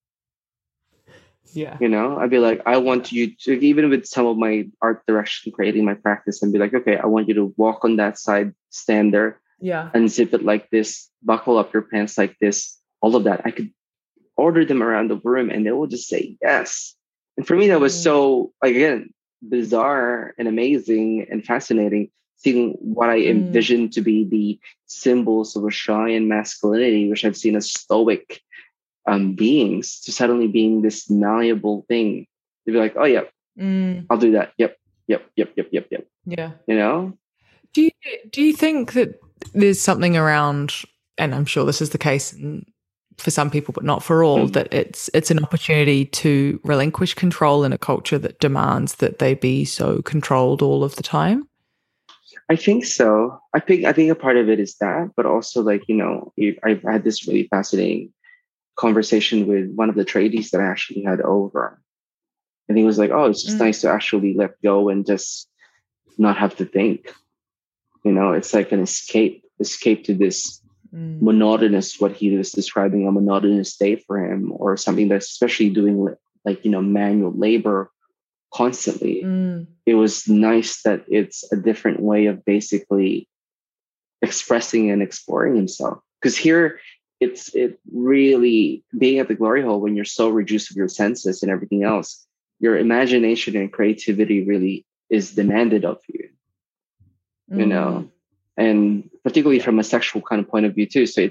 Yeah. You know, I'd be like, I want you to, even with some of my art direction, creating my practice, and be like, okay, I want you to walk on that side, stand there, unzip it like this, buckle up your pants like this, all of that. I could order them around the room and they will just say yes. And for me, that was so, again, bizarre and amazing and fascinating, seeing what I envisioned to be the symbols of a Shaian masculinity, which I've seen as stoic beings, to suddenly being this malleable thing. To be like, oh, yeah, I'll do that. Yep. Yeah. You know? Do you think that there's something around, and I'm sure this is the case for some people, but not for all, that it's an opportunity to relinquish control in a culture that demands that they be so controlled all of the time? I think so. I think a part of it is that, but also, like, you know, I've had this really fascinating conversation with one of the tradies that I actually had over. And he was like, oh, it's just nice to actually let go and just not have to think. You know, it's like an escape to this monotonous, what he was describing, a monotonous day for him, or something that's especially doing, like, you know, manual labor constantly. It was nice that it's a different way of basically expressing and exploring himself. Because here, it really, being at the glory hole, when you're so reduced with your senses and everything else, your imagination and creativity really is demanded of you. You know, and particularly from a sexual kind of point of view too. So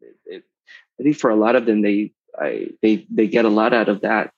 I think for a lot of them, they get a lot out of that.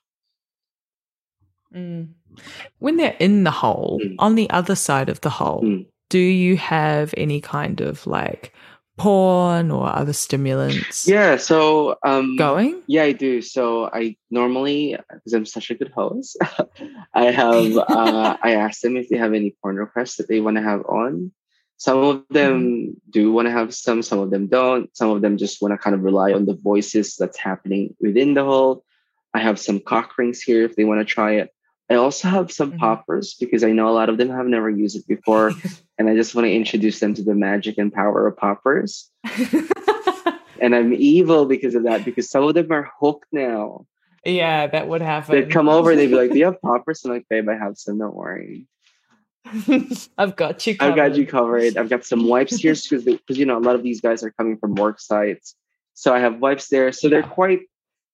When they're in the hole, on the other side of the hole, do you have any kind of like porn or other stimulants? Yeah, so going? Yeah, I do. So I normally, because I'm such a good host, I have I ask them if they have any porn requests that they want to have on. Some of them do want to have some of them don't. Some of them just want to kind of rely on the voices that's happening within the hole. I have some cock rings here if they want to try it. I also have some poppers, because I know a lot of them have never used it before. And I just want to introduce them to the magic and power of poppers. And I'm evil because of that, because some of them are hooked now. Yeah, that would happen. They'd come over and they'd be like, do you have poppers? I'm like, babe, I have some, don't worry. I've got you covered. I've got you covered. I've got some wipes here, because you know, a lot of these guys are coming from work sites. So I have wipes there. So they're quite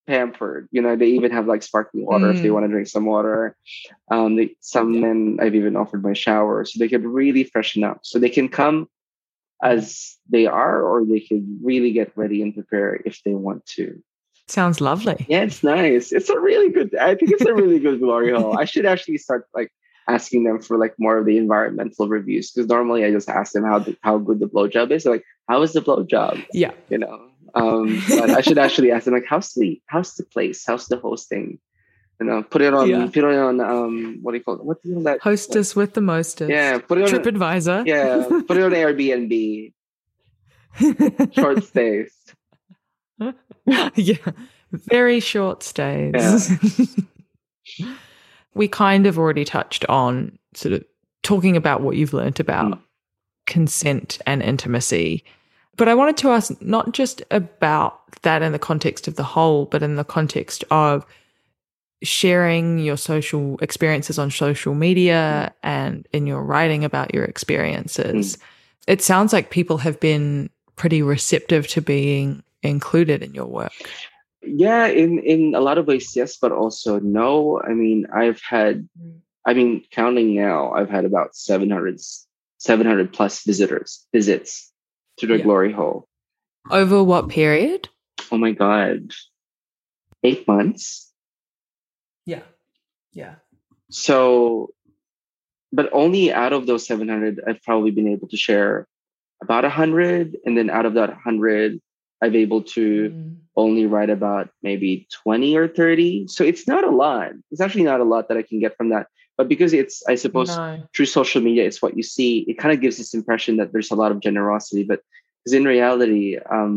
pampered. You know, they even have like sparkling water if they want to drink some water. Some men I've even offered my shower so they could really freshen up. So they can come as they are, or they could really get ready and prepare if they want to. Sounds lovely. Yeah, it's nice. I think it's a really good glory hole. I should actually start like asking them for like more of the environmental reviews, because normally I just ask them how good the blowjob is. Like, how is the blowjob? Yeah. You know. But I should actually ask them like, how's the place? How's the hosting? You know, put it on what do you call it? What do you call that? Hostess with the mostest. Yeah, put it on TripAdvisor. Yeah, put it on Airbnb. Short stays. Yeah, very short stays. Yeah. We kind of already touched on sort of talking about what you've learned about consent and intimacy. But I wanted to ask not just about that in the context of the whole, but in the context of sharing your social experiences on social media and in your writing about your experiences. It sounds like people have been pretty receptive to being included in your work. Yeah, in a lot of ways, yes, but also no. I mean, counting now, I've had about 700 plus visits to the glory hole. Over what period? Oh my God. 8 months. Yeah. Yeah. So, but only out of those 700, I've probably been able to share about 100. And then out of that 100, I've able to only write about maybe 20 or 30. So it's not a lot. It's actually not a lot that I can get from that. But because I suppose through social media, it's what you see. It kind of gives this impression that there's a lot of generosity, but because in reality, a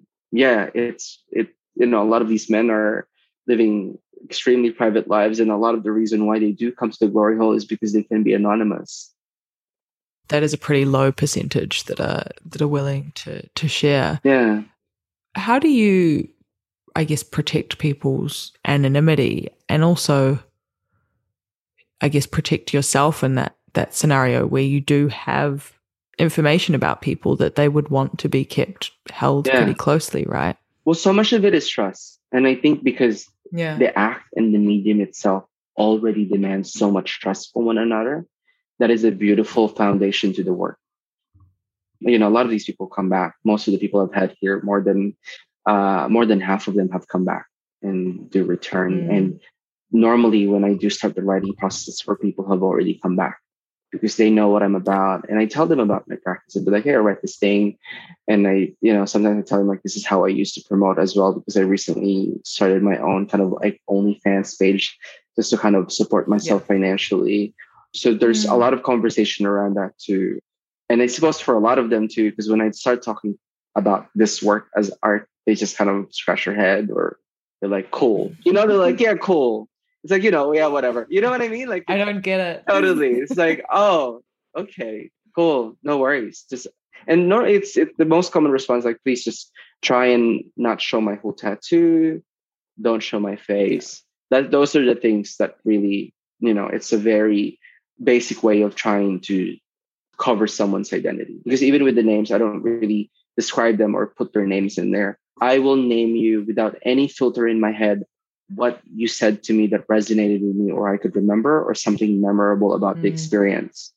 lot of these men are living extremely private lives, and a lot of the reason why they do come to the glory hole is because they can be anonymous. That is a pretty low percentage that are willing to share. Yeah. How do you, I guess, protect people's anonymity and also, I guess, protect yourself in that scenario where you do have information about people that they would want to be held pretty closely, right? Well, so much of it is trust. And I think because the act and the medium itself already demands so much trust for one another, that is a beautiful foundation to the work. You know, a lot of these people come back. Most of the people I've had here, more than half of them have come back and do return. And normally when I do start the writing process for people who have already come back, because they know what I'm about. And I tell them about my practice and be like, hey, I write this thing. And sometimes I tell them like, this is how I used to promote as well, because I recently started my own kind of like OnlyFans page just to kind of support myself financially. So there's a lot of conversation around that too. And I suppose for a lot of them too, because when I start talking about this work as art, they just kind of scratch their head or they're like, cool. They're like, yeah, cool. It's like, yeah, whatever. You know what I mean? Like, I don't get it. Totally. It's like, oh, okay, cool. No worries. It's the most common response, like, please just try and not show my whole tattoo. Don't show my face. Those are the things that really, it's a very basic way of trying to cover someone's identity. Because even with the names, I don't really describe them or put their names in there. I will name you without any filter in my head what you said to me that resonated with me or I could remember, or something memorable about the experience.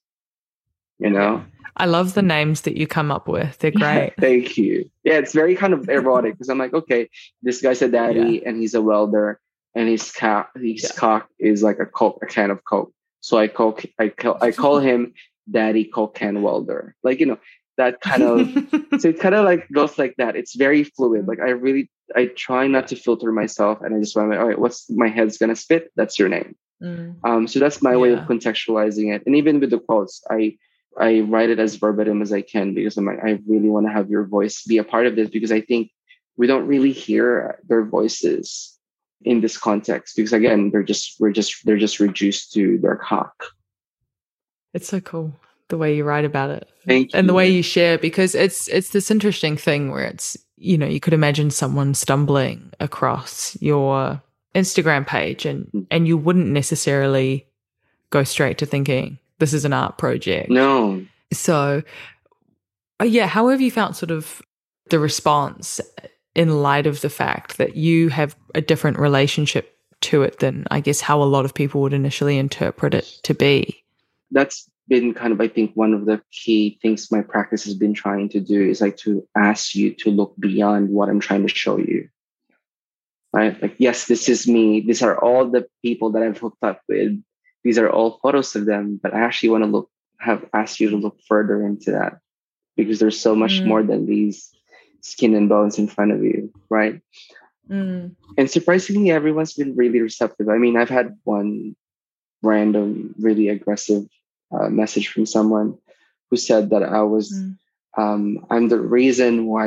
I love the names that you come up with. They're great. Thank you. Yeah, it's very kind of erotic because I'm like, okay, this guy's a daddy and he's a welder and his cock is like a can of Coke. So I call him Daddy Coke Can Welder. Like, that kind of, so it kind of like goes like that. It's very fluid. Like I try not to filter myself, and I just want to, all right, what's my head's going to spit? That's your name. So that's my way of contextualizing it. And even with the quotes, I write it as verbatim as I can, because I'm like, I really want to have your voice be a part of this, because I think we don't really hear their voices in this context, because again, they're just reduced to their cock. It's so cool the way you write about it. Thank you. And the way you share, because it's this interesting thing where it's, you could imagine someone stumbling across your Instagram page and you wouldn't necessarily go straight to thinking this is an art project. No. So, how have you found sort of the response in light of the fact that you have a different relationship to it than I guess how a lot of people would initially interpret it to be. That's been kind of, I think, one of the key things my practice has been trying to do is like to ask you to look beyond what I'm trying to show you. Right? Like, yes, this is me. These are all the people that I've hooked up with. These are all photos of them, but I actually want to have asked you to look further into that because there's so much more than these skin and bones in front of you, right? And surprisingly, everyone's been really receptive. I mean, I've had one random, really aggressive message from someone who said that I was, I'm the reason why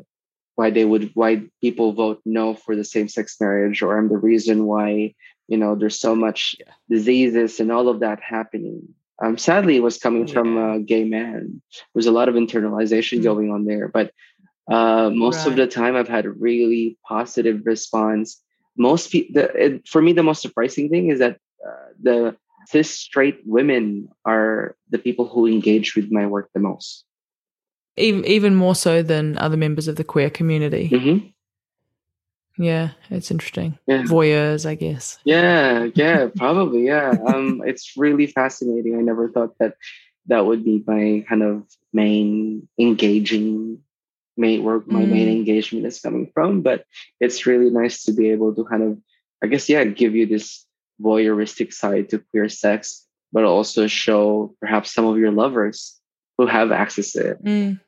people vote no for the same-sex marriage, or I'm the reason why, there's so much diseases and all of that happening. Sadly, it was coming from a gay man. There's a lot of internalization going on there, but most of the time I've had a really positive response. For me, the most surprising thing is that the cis straight women are the people who engage with my work the most. Even more so than other members of the queer community. Mm-hmm. Yeah, it's interesting. Yeah. Voyeurs, I guess. Yeah, probably, yeah. It's really fascinating. I never thought that would be my kind of main engagement is coming from. But it's really nice to be able to kind of, I guess, give you this voyeuristic side to queer sex, but also show perhaps some of your lovers who have access to it.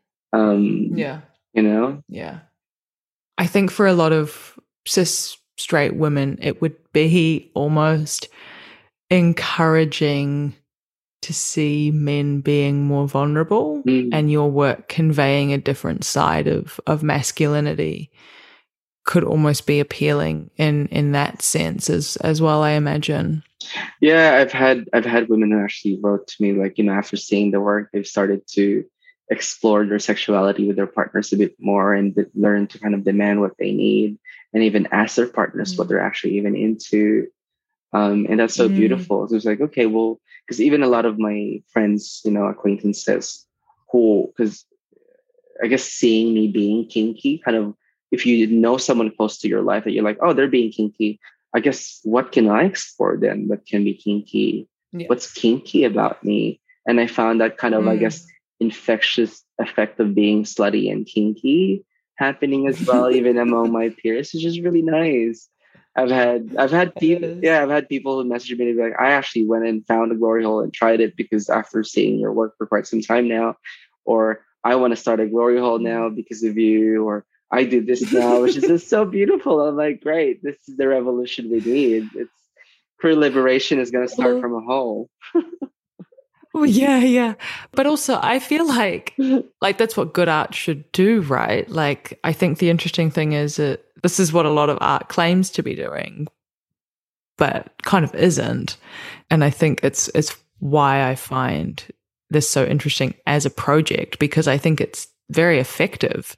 Yeah. I think for a lot of cis straight women, it would be almost encouraging to see men being more vulnerable and your work conveying a different side of masculinity could almost be appealing in that sense as well, I imagine. Yeah, I've had women who actually wrote to me, like, after seeing the work, they've started to explore their sexuality with their partners a bit more and learn to kind of demand what they need and even ask their partners what they're actually even into. And that's so beautiful. So it's like, okay, well, because even a lot of my friends, acquaintances because I guess seeing me being kinky, kind of, if you know someone close to your life that you're like, oh, they're being kinky, I guess, what can I explore then that can be kinky? Yeah. What's kinky about me? And I found that kind of, I guess, infectious effect of being slutty and kinky happening as well, even among my peers, which is really nice. I've had people who message me like, I actually went and found a glory hole and tried it because after seeing your work for quite some time now, or I want to start a glory hole now because of you, or I do this now, which is just so beautiful. I'm like, great, this is the revolution we need. It's queer liberation is going to start from a hole. Well, yeah. But also I feel like that's what good art should do, right? Like, I think the interesting thing is that this is what a lot of art claims to be doing, but kind of isn't. And I think it's why I find this so interesting as a project, because I think it's very effective.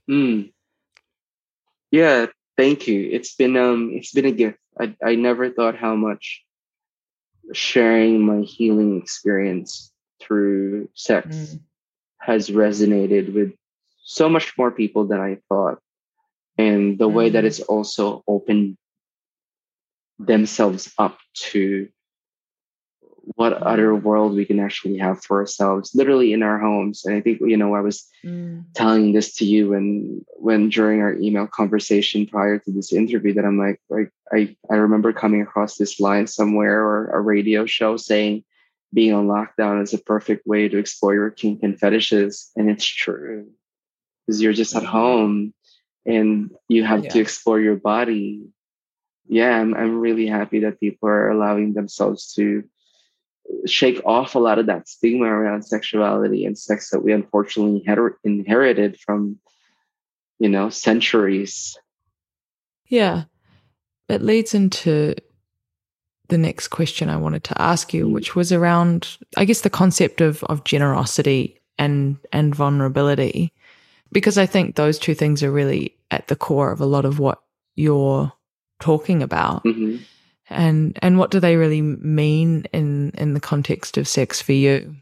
Yeah, thank you. It's been a gift. I never thought how much sharing my healing experience through sex has resonated with so much more people than I thought. And the way that it's also opened themselves up to what other world we can actually have for ourselves, literally in our homes. And I think, I was telling this to you when during our email conversation prior to this interview, that I'm like I remember coming across this line somewhere or a radio show saying being on lockdown is a perfect way to explore your kink and fetishes. And it's true, because you're just at home and you have to explore your body. Yeah, I'm really happy that people are allowing themselves to shake off a lot of that stigma around sexuality and sex that we unfortunately inherited from, centuries. Yeah. It leads into the next question I wanted to ask you, which was around, I guess, the concept of generosity and vulnerability, because I think those two things are really at the core of a lot of what you're talking about. And what do they really mean in the context of sex for you?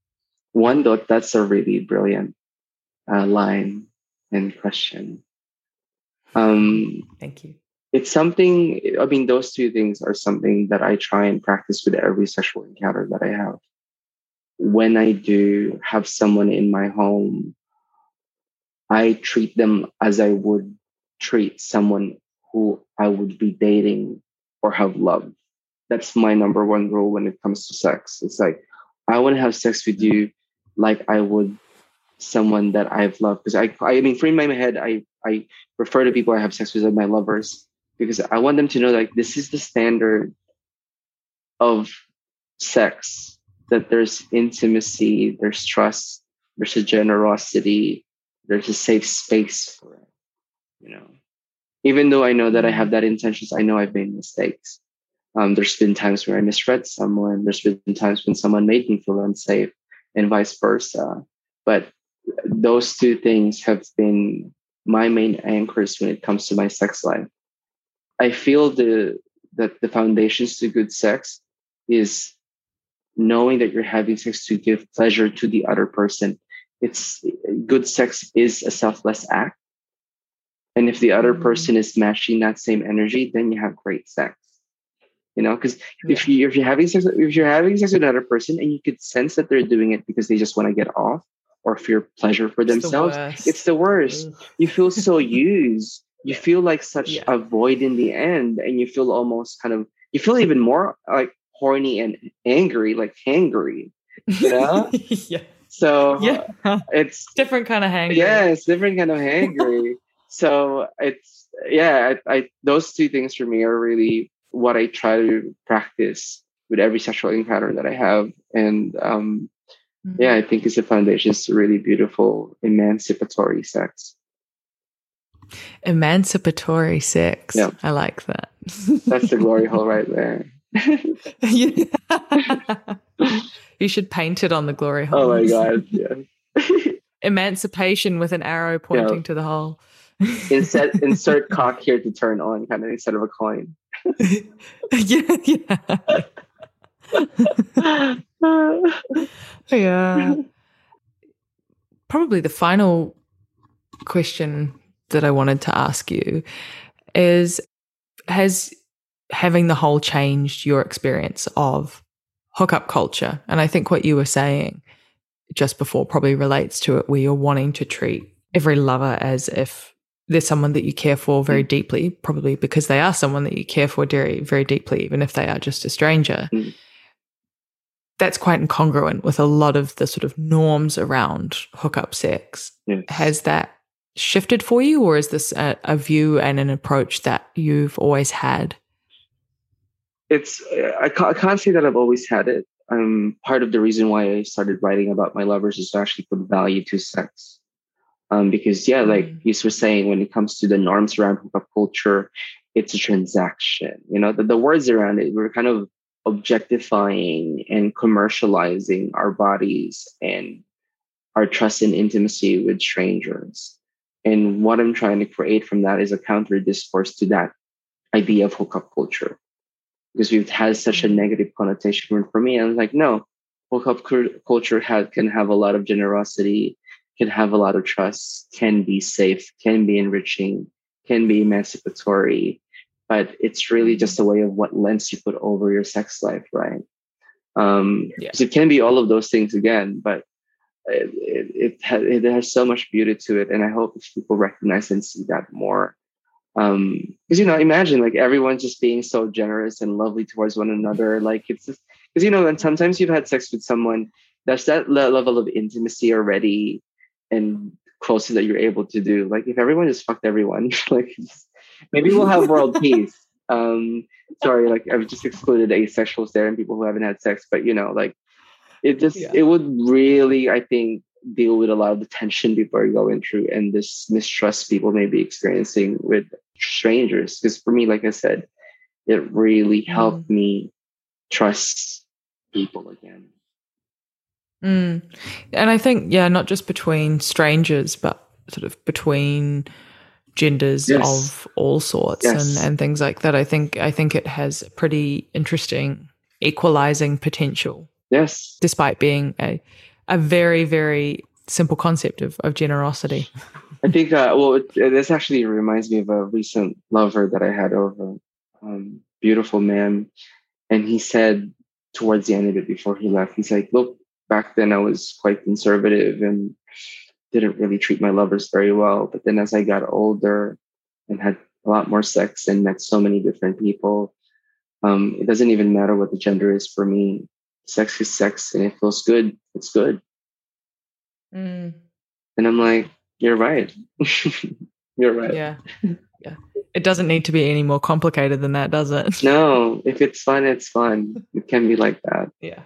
That's a really brilliant line and question. Thank you. It's something, I mean, those two things are something that I try and practice with every sexual encounter that I have. When I do have someone in my home, I treat them as I would treat someone who I would be dating or have loved. That's my number one rule when it comes to sex. It's like, I want to have sex with you like I would someone that I've loved. Because I mean, in my head, I refer to people I have sex with as my lovers, because I want them to know like this is the standard of sex, that there's intimacy, there's trust, there's a generosity, there's a safe space for it, you know. Even though I know that I have that intentions, I know I've made mistakes. There's been times where I misread someone. There's been times when someone made me feel unsafe, and vice versa. But those two things have been my main anchors when it comes to my sex life. I feel that the foundations to good sex is knowing that you're having sex to give pleasure to the other person. It's good sex is a selfless act. And if the other person is matching that same energy, then you have great sex. You know, because if you're having sex with another person and you could sense that they're doing it because they just want to get off or fear pleasure for themselves, it's the worst. You feel so used. You feel like such a void in the end, and you feel almost you feel even more like horny and angry, like hangry. You know? So it's different kind of hangry. Yeah, it's different kind of hangry. So it's I those two things for me are really what I try to practice with every sexual encounter that I have. And I think it's the foundations to really beautiful, emancipatory sex. Emancipatory sex. Yeah. I like that. That's the glory hole right there. You should paint it on the glory hole. Oh my God. Yeah. Emancipation with an arrow pointing to the hole. Insert cock here to turn on, kind of, instead of a coin. Yeah. Probably the final question that I wanted to ask you is, has having the whole changed your experience of hookup culture? And I think what you were saying just before probably relates to it, where you're wanting to treat every lover as if they're someone that you care for very deeply, probably because they are someone that you care for very, very deeply, even if they are just a stranger. That's quite incongruent with a lot of the sort of norms around hookup sex. Yes. Has that shifted for you, or is this a view and an approach that you've always had? I can't say that I've always had it. Part of the reason why I started writing about my lovers is to actually put value to sex. Because like you were saying, when it comes to the norms around hookup culture, it's a transaction. You know, the words around it, we're kind of objectifying and commercializing our bodies and our trust and intimacy with strangers. And what I'm trying to create from that is a counter discourse to that idea of hookup culture, because we've had such a negative connotation. For me, I was like, no, hookup culture can have a lot of generosity, can have a lot of trust, can be safe, can be enriching, can be emancipatory, but it's really just a way of what lens you put over your sex life, right? So it can be all of those things again, but it has so much beauty to it, and I hope people recognize and see that more. Because imagine like everyone just being so generous and lovely towards one another. Like it's just because and sometimes you've had sex with someone, there's that level of intimacy already and closer that you're able to do. Like if everyone just fucked everyone, like maybe we'll have world peace. Sorry, like I've just excluded asexuals there and people who haven't had sex, but like it would really, I think, deal with a lot of the tension people are going through and this mistrust people may be experiencing with strangers. Because for me, like I said, it really helped me trust people again. And I think, not just between strangers, but sort of between genders of all sorts and things like that. I think it has pretty interesting equalizing potential. Yes. Despite being a very, very simple concept of generosity. I think, this actually reminds me of a recent lover that I had over, beautiful man. And he said towards the end of it before he left, he's like, look, back then I was quite conservative and didn't really treat my lovers very well. But then as I got older and had a lot more sex and met so many different people, it doesn't even matter what the gender is for me. Sex is sex and it feels good. It's good. And I'm like, you're right. You're right. Yeah. Yeah. It doesn't need to be any more complicated than that, does it? No, if it's fun, it's fun. It can be like that. Yeah.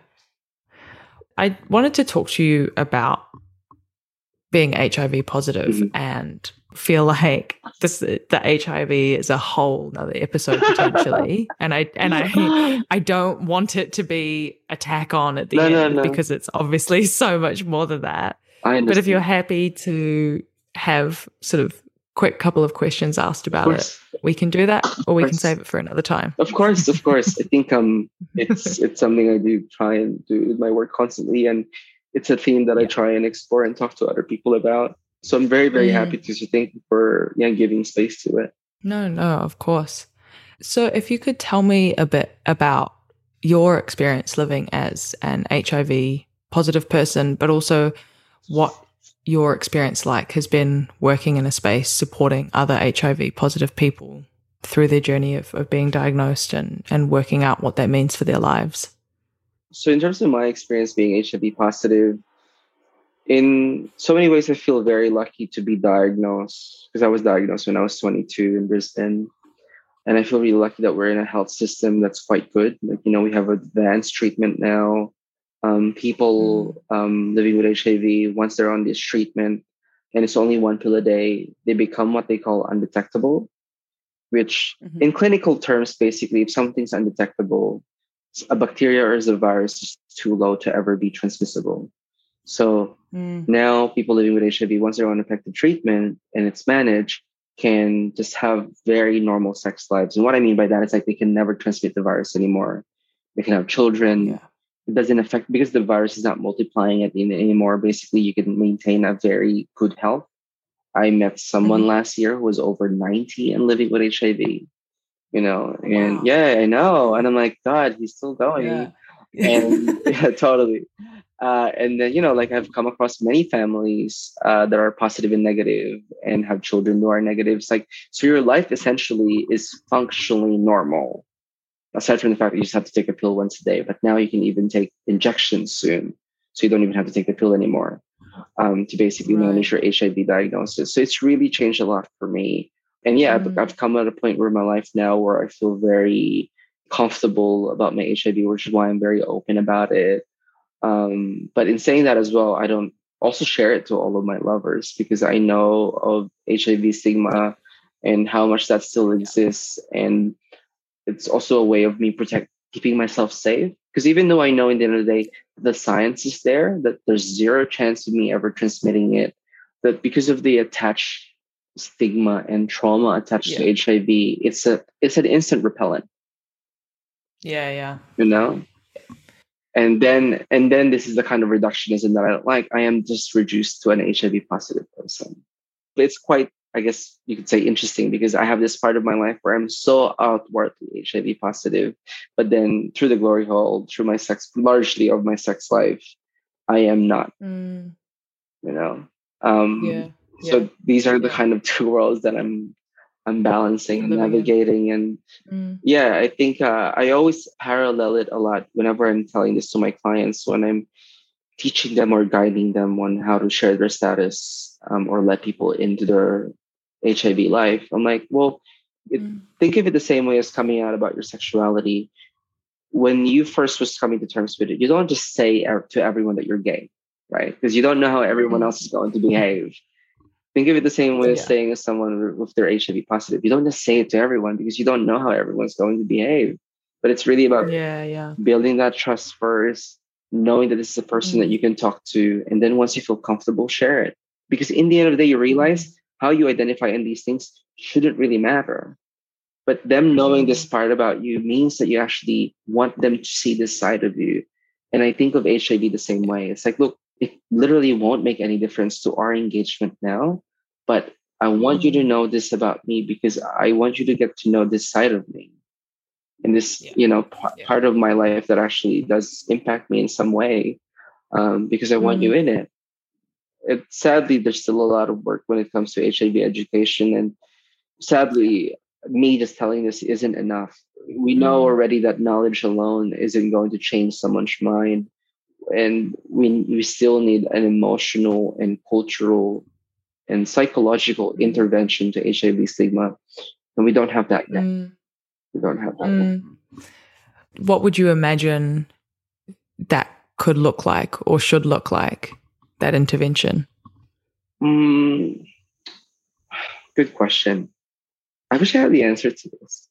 I wanted to talk to you about being HIV positive and feel like the HIV is a whole nother episode potentially. and I don't want it to be a tack on at the end because it's obviously so much more than that. But if you're happy to have sort of quick couple of questions asked about it, we can do that, or we can save it for another time. Of course. I think it's something I do try and do with my work constantly, and it's a theme that I try and explore and talk to other people about. So I'm very, very happy to thank you for giving space to it. No, of course. So if you could tell me a bit about your experience living as an HIV positive person, but also what your experience has been working in a space supporting other HIV positive people through their journey of being diagnosed and working out what that means for their lives. So in terms of my experience being HIV positive, in so many ways, I feel very lucky to be diagnosed, because I was diagnosed when I was 22 in Brisbane. And I feel really lucky that we're in a health system that's quite good. We have advanced treatment now. People living with HIV, once they're on this treatment, and it's only one pill a day, they become what they call undetectable, which in clinical terms, basically, if something's undetectable, a bacteria or a virus is too low to ever be transmissible. So now people living with HIV, once they're on effective treatment and it's managed, can just have very normal sex lives. And what I mean by that is they can never transmit the virus anymore. They can have children. Yeah. It doesn't affect, because the virus is not multiplying anymore. Basically, you can maintain a very good health. I met someone last year who was over 90 and living with HIV, and I know. And I'm like, God, he's still going. Yeah. And totally. And then, I've come across many families that are positive and negative and have children who are negative. So your life essentially is functionally normal, aside from the fact that you just have to take a pill once a day. But now you can even take injections soon. So you don't even have to take the pill anymore to basically manage your HIV diagnosis. So it's really changed a lot for me. And I've come at a point where in my life now where I feel very comfortable about my HIV, which is why I'm very open about it. But in saying that as well, I don't also share it to all of my lovers, because I know of HIV stigma and how much that still exists. And it's also a way of me keeping myself safe. Because even though I know in the end of the day, the science is there, that there's zero chance of me ever transmitting it, that because of the attached stigma and trauma attached to HIV, it's an instant repellent. Yeah. And then this is the kind of reductionism that I don't like. I am just reduced to an HIV positive person. But it's quite, I guess you could say, interesting, because I have this part of my life where I'm so outwardly HIV positive, but then through the glory hole, through my largely of my sex life, I am not. So these are the kind of two worlds that I'm balancing and navigating. And I think I always parallel it a lot whenever I'm telling this to my clients, when I'm teaching them or guiding them on how to share their status or let people into their HIV life. I'm like, think of it the same way as coming out about your sexuality. When you first was coming to terms with it, you don't just say to everyone that you're gay, right? Because you don't know how everyone else is going to behave. Think of it the same way as saying to someone if they're HIV positive. You don't just say it to everyone, because you don't know how everyone's going to behave. But it's really about building that trust first, knowing that this is a person that you can talk to. And then once you feel comfortable, share it. Because in the end of the day, you realize how you identify in these things shouldn't really matter. But them knowing this part about you means that you actually want them to see this side of you. And I think of HIV the same way. It's like, look, it literally won't make any difference to our engagement now. But I want you to know this about me because I want you to get to know this side of me and this, part of my life that actually does impact me in some way, because I want you in it. Sadly, there's still a lot of work when it comes to HIV education. And sadly, me just telling this isn't enough. We know already that knowledge alone isn't going to change someone's mind. And we still need an emotional and cultural and psychological intervention to HIV stigma. And we don't have that yet. We don't have that yet. What would you imagine that could look like or should look like, that intervention? Good question. I wish I had the answer to this.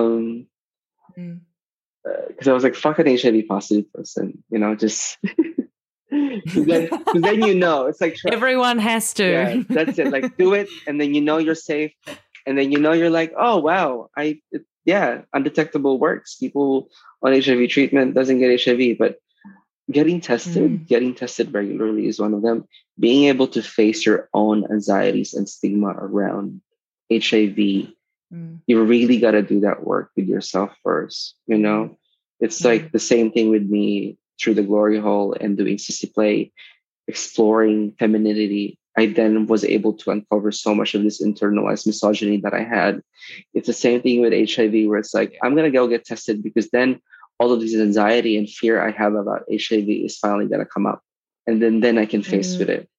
Because I was like, fuck an HIV positive person, just because then it's like everyone has to. Yeah, that's it. Like, do it, and then you're safe, and then you're like, oh wow, undetectable works. People on HIV treatment doesn't get HIV, but getting tested regularly is one of them. Being able to face your own anxieties and stigma around HIV, you really got to do that work with yourself first. It's like the same thing with me through the Glory Hole and doing Sissy Play, exploring femininity. I then was able to uncover so much of this internalized misogyny that I had. It's the same thing with HIV, where it's like, I'm going to go get tested because then all of this anxiety and fear I have about HIV is finally going to come up. And then I can face with it.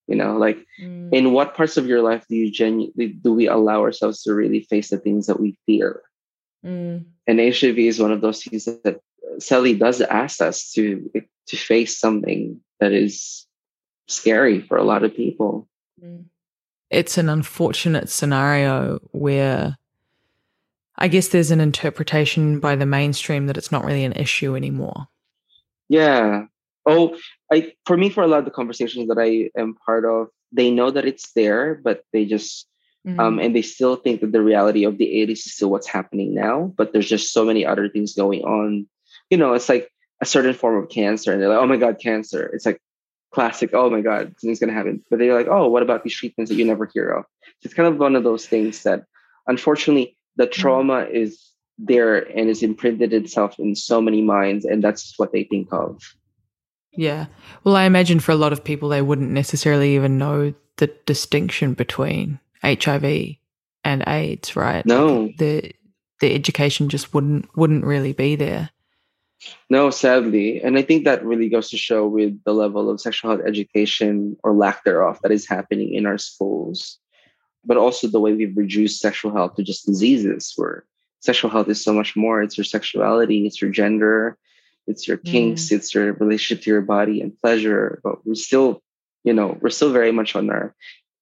In what parts of your life do we allow ourselves to really face the things that we fear? And HIV is one of those things that Sally does ask us to face something that is scary for a lot of people. It's an unfortunate scenario where I guess there's an interpretation by the mainstream that it's not really an issue anymore. Yeah. For a lot of the conversations that I am part of, they know that it's there, but they just, and they still think that the reality of the 80s is still what's happening now, but there's just so many other things going on. It's like a certain form of cancer, and they're like, oh my God, cancer. It's like classic, oh my God, something's going to happen. But they're like, oh, what about these treatments that you never hear of? So it's kind of one of those things that, unfortunately, the trauma is there and is imprinted itself in so many minds, and that's what they think of. Yeah. Well, I imagine for a lot of people, they wouldn't necessarily even know the distinction between HIV and AIDS, right? No. The education just wouldn't really be there. No, sadly. And I think that really goes to show with the level of sexual health education or lack thereof that is happening in our schools, but also the way we've reduced sexual health to just diseases, where sexual health is so much more. It's your sexuality, it's your gender, it's your kinks, it's your relationship to your body and pleasure. But we're still very much on our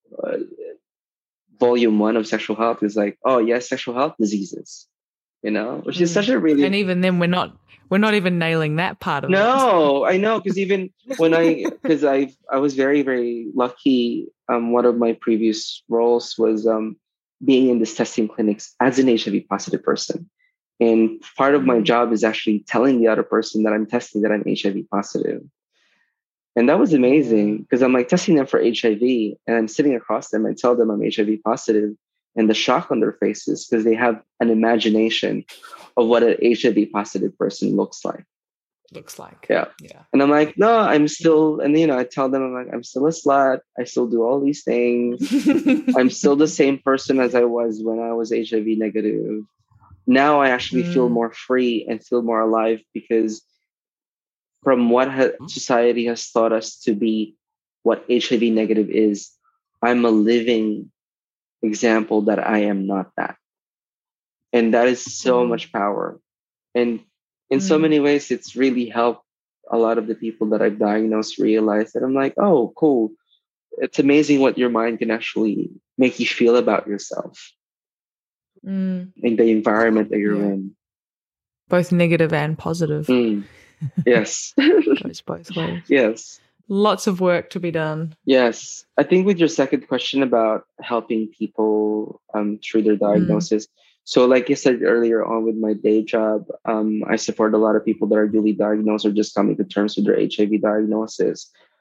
volume 1 of sexual health is like, oh yes, sexual health diseases, which is such a really, and even then we're not even nailing that part of it. No, I know, because even when I was very, very lucky. One of my previous roles was being in this testing clinics as an HIV positive person. And part of my job is actually telling the other person that I'm testing that I'm HIV positive. And that was amazing because I'm like testing them for HIV and I'm sitting across them and tell them I'm HIV positive, and the shock on their faces because they have an imagination of what an HIV positive person looks like. Yeah. And I'm like, no, I'm still, and I tell them, I'm like, I'm still a slut. I still do all these things. I'm still the same person as I was when I was HIV negative. Now I actually feel more free and feel more alive because from what society has taught us to be what HIV negative is, I'm a living example that I am not that. And that is so much power. And in so many ways, it's really helped a lot of the people that I've diagnosed realize that I'm like, oh, cool. It's amazing what your mind can actually make you feel about yourself in the environment that you're in. Both negative and positive. Yes. Goes both ways. Yes. Lots of work to be done. Yes. I think with your second question about helping people through their diagnosis. So like I said earlier on with my day job, I support a lot of people that are newly diagnosed or just coming to terms with their HIV diagnosis.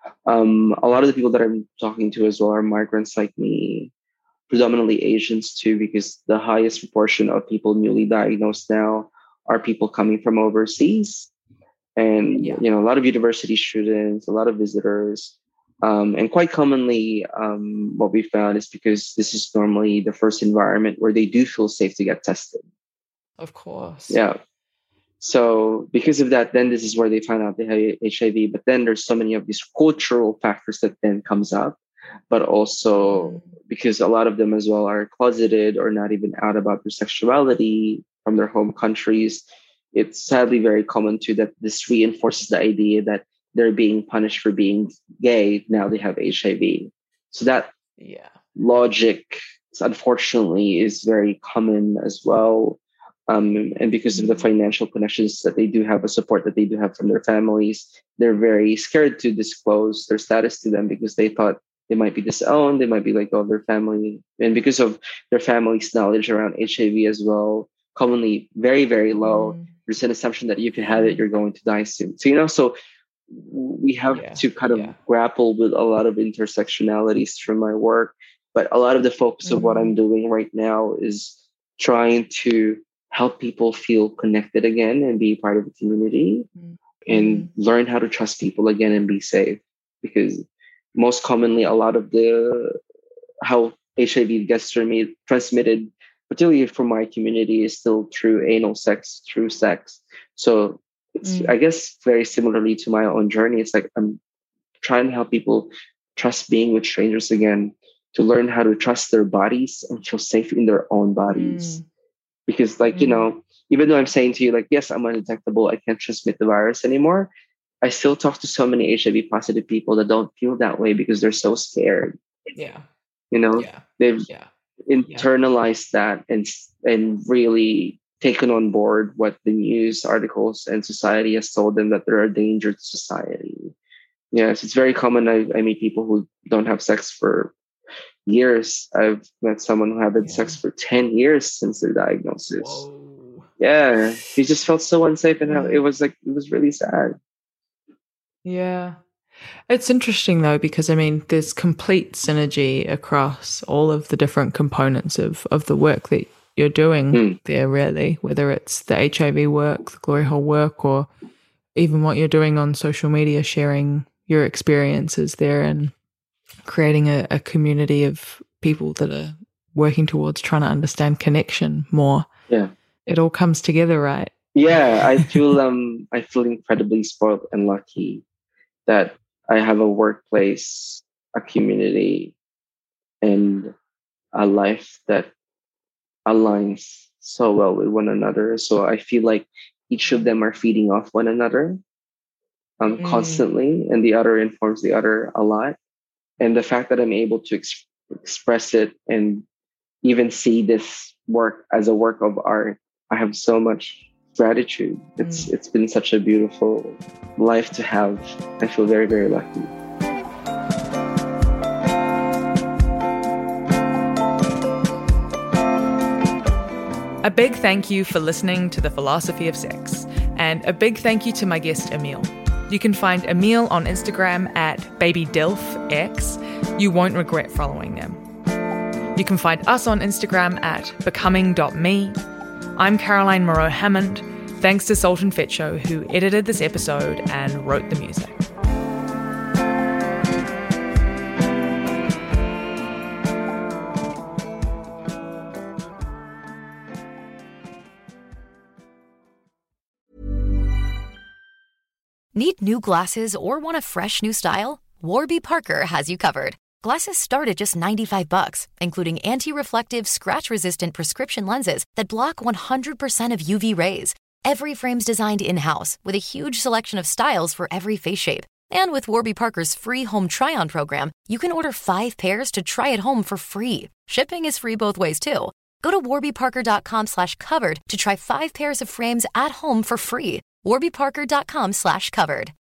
A lot of the people that I'm talking to as well are migrants like me, predominantly Asians too, because the highest proportion of people newly diagnosed now are people coming from overseas. And, Yeah. a lot of university students, a lot of visitors. And quite commonly, what we found is because this is normally the first environment where they do feel safe to get tested. Of course. Yeah. So because of that, then this is where they find out they have HIV. But then there's so many of these cultural factors that then comes up, but also because a lot of them as well are closeted or not even out about their sexuality from their home countries. It's sadly very common too that this reinforces the idea that they're being punished for being gay. Now they have HIV. So that logic, unfortunately, is very common as well. And because of the financial connections that they do have, a support that they do have from their families, they're very scared to disclose their status to them because they thought they might be disowned. They might be like, oh, their family. And because of their family's knowledge around HIV as well, commonly very, very low, there's an assumption that if you have it, you're going to die soon. So, so we have to kind of grapple with a lot of intersectionalities through my work. But a lot of the focus of what I'm doing right now is trying to help people feel connected again and be part of the community and learn how to trust people again and be safe. Because most commonly, a lot of how HIV gets transmitted, particularly from my community, is still through anal sex, through sex. So it's, I guess, very similarly to my own journey. It's like I'm trying to help people trust being with strangers again, to learn how to trust their bodies and feel safe in their own bodies. Because even though I'm saying to you, like, yes, I'm undetectable, I can't transmit the virus anymore, I still talk to so many HIV positive people that don't feel that way because they're so scared. Yeah. They've internalized that and really taken on board what the news articles and society has told them, that they're a danger to society. Yes, it's very common. I meet people who don't have sex for years. I've met someone who had sex for 10 years since their diagnosis. Whoa. Yeah, he just felt so unsafe, and it was really sad. Yeah. It's interesting though, because there's complete synergy across all of the different components of the work that you're doing there, really, whether it's the HIV work, the Glory Hole work, or even what you're doing on social media, sharing your experiences there and creating a community of people that are working towards trying to understand connection more. Yeah. It all comes together, right? Yeah, I feel incredibly spoiled and lucky that I have a workplace, a community, and a life that aligns so well with one another. So I feel like each of them are feeding off one another constantly, and the other informs the other a lot. And the fact that I'm able to express it and even see this work as a work of art, I have so much gratitude. It's been such a beautiful life to have. I feel very, very lucky. A big thank you for listening to The Philosophy of Sex, and a big thank you to my guest Emil. You can find Emil on Instagram at babydilfx. You won't regret following them. You can find us on Instagram at becoming.me. I'm Caroline Moreau-Hammond. Thanks to Sultan Fetcho, who edited this episode and wrote the music. Need new glasses or want a fresh new style? Warby Parker has you covered. Glasses start at just $95, including anti-reflective, scratch-resistant prescription lenses that block 100% of UV rays. Every frame's designed in-house with a huge selection of styles for every face shape. And with Warby Parker's free home try-on program, you can order 5 pairs to try at home for free. Shipping is free both ways, too. Go to warbyparker.com/covered to try 5 pairs of frames at home for free. warbyparker.com/covered.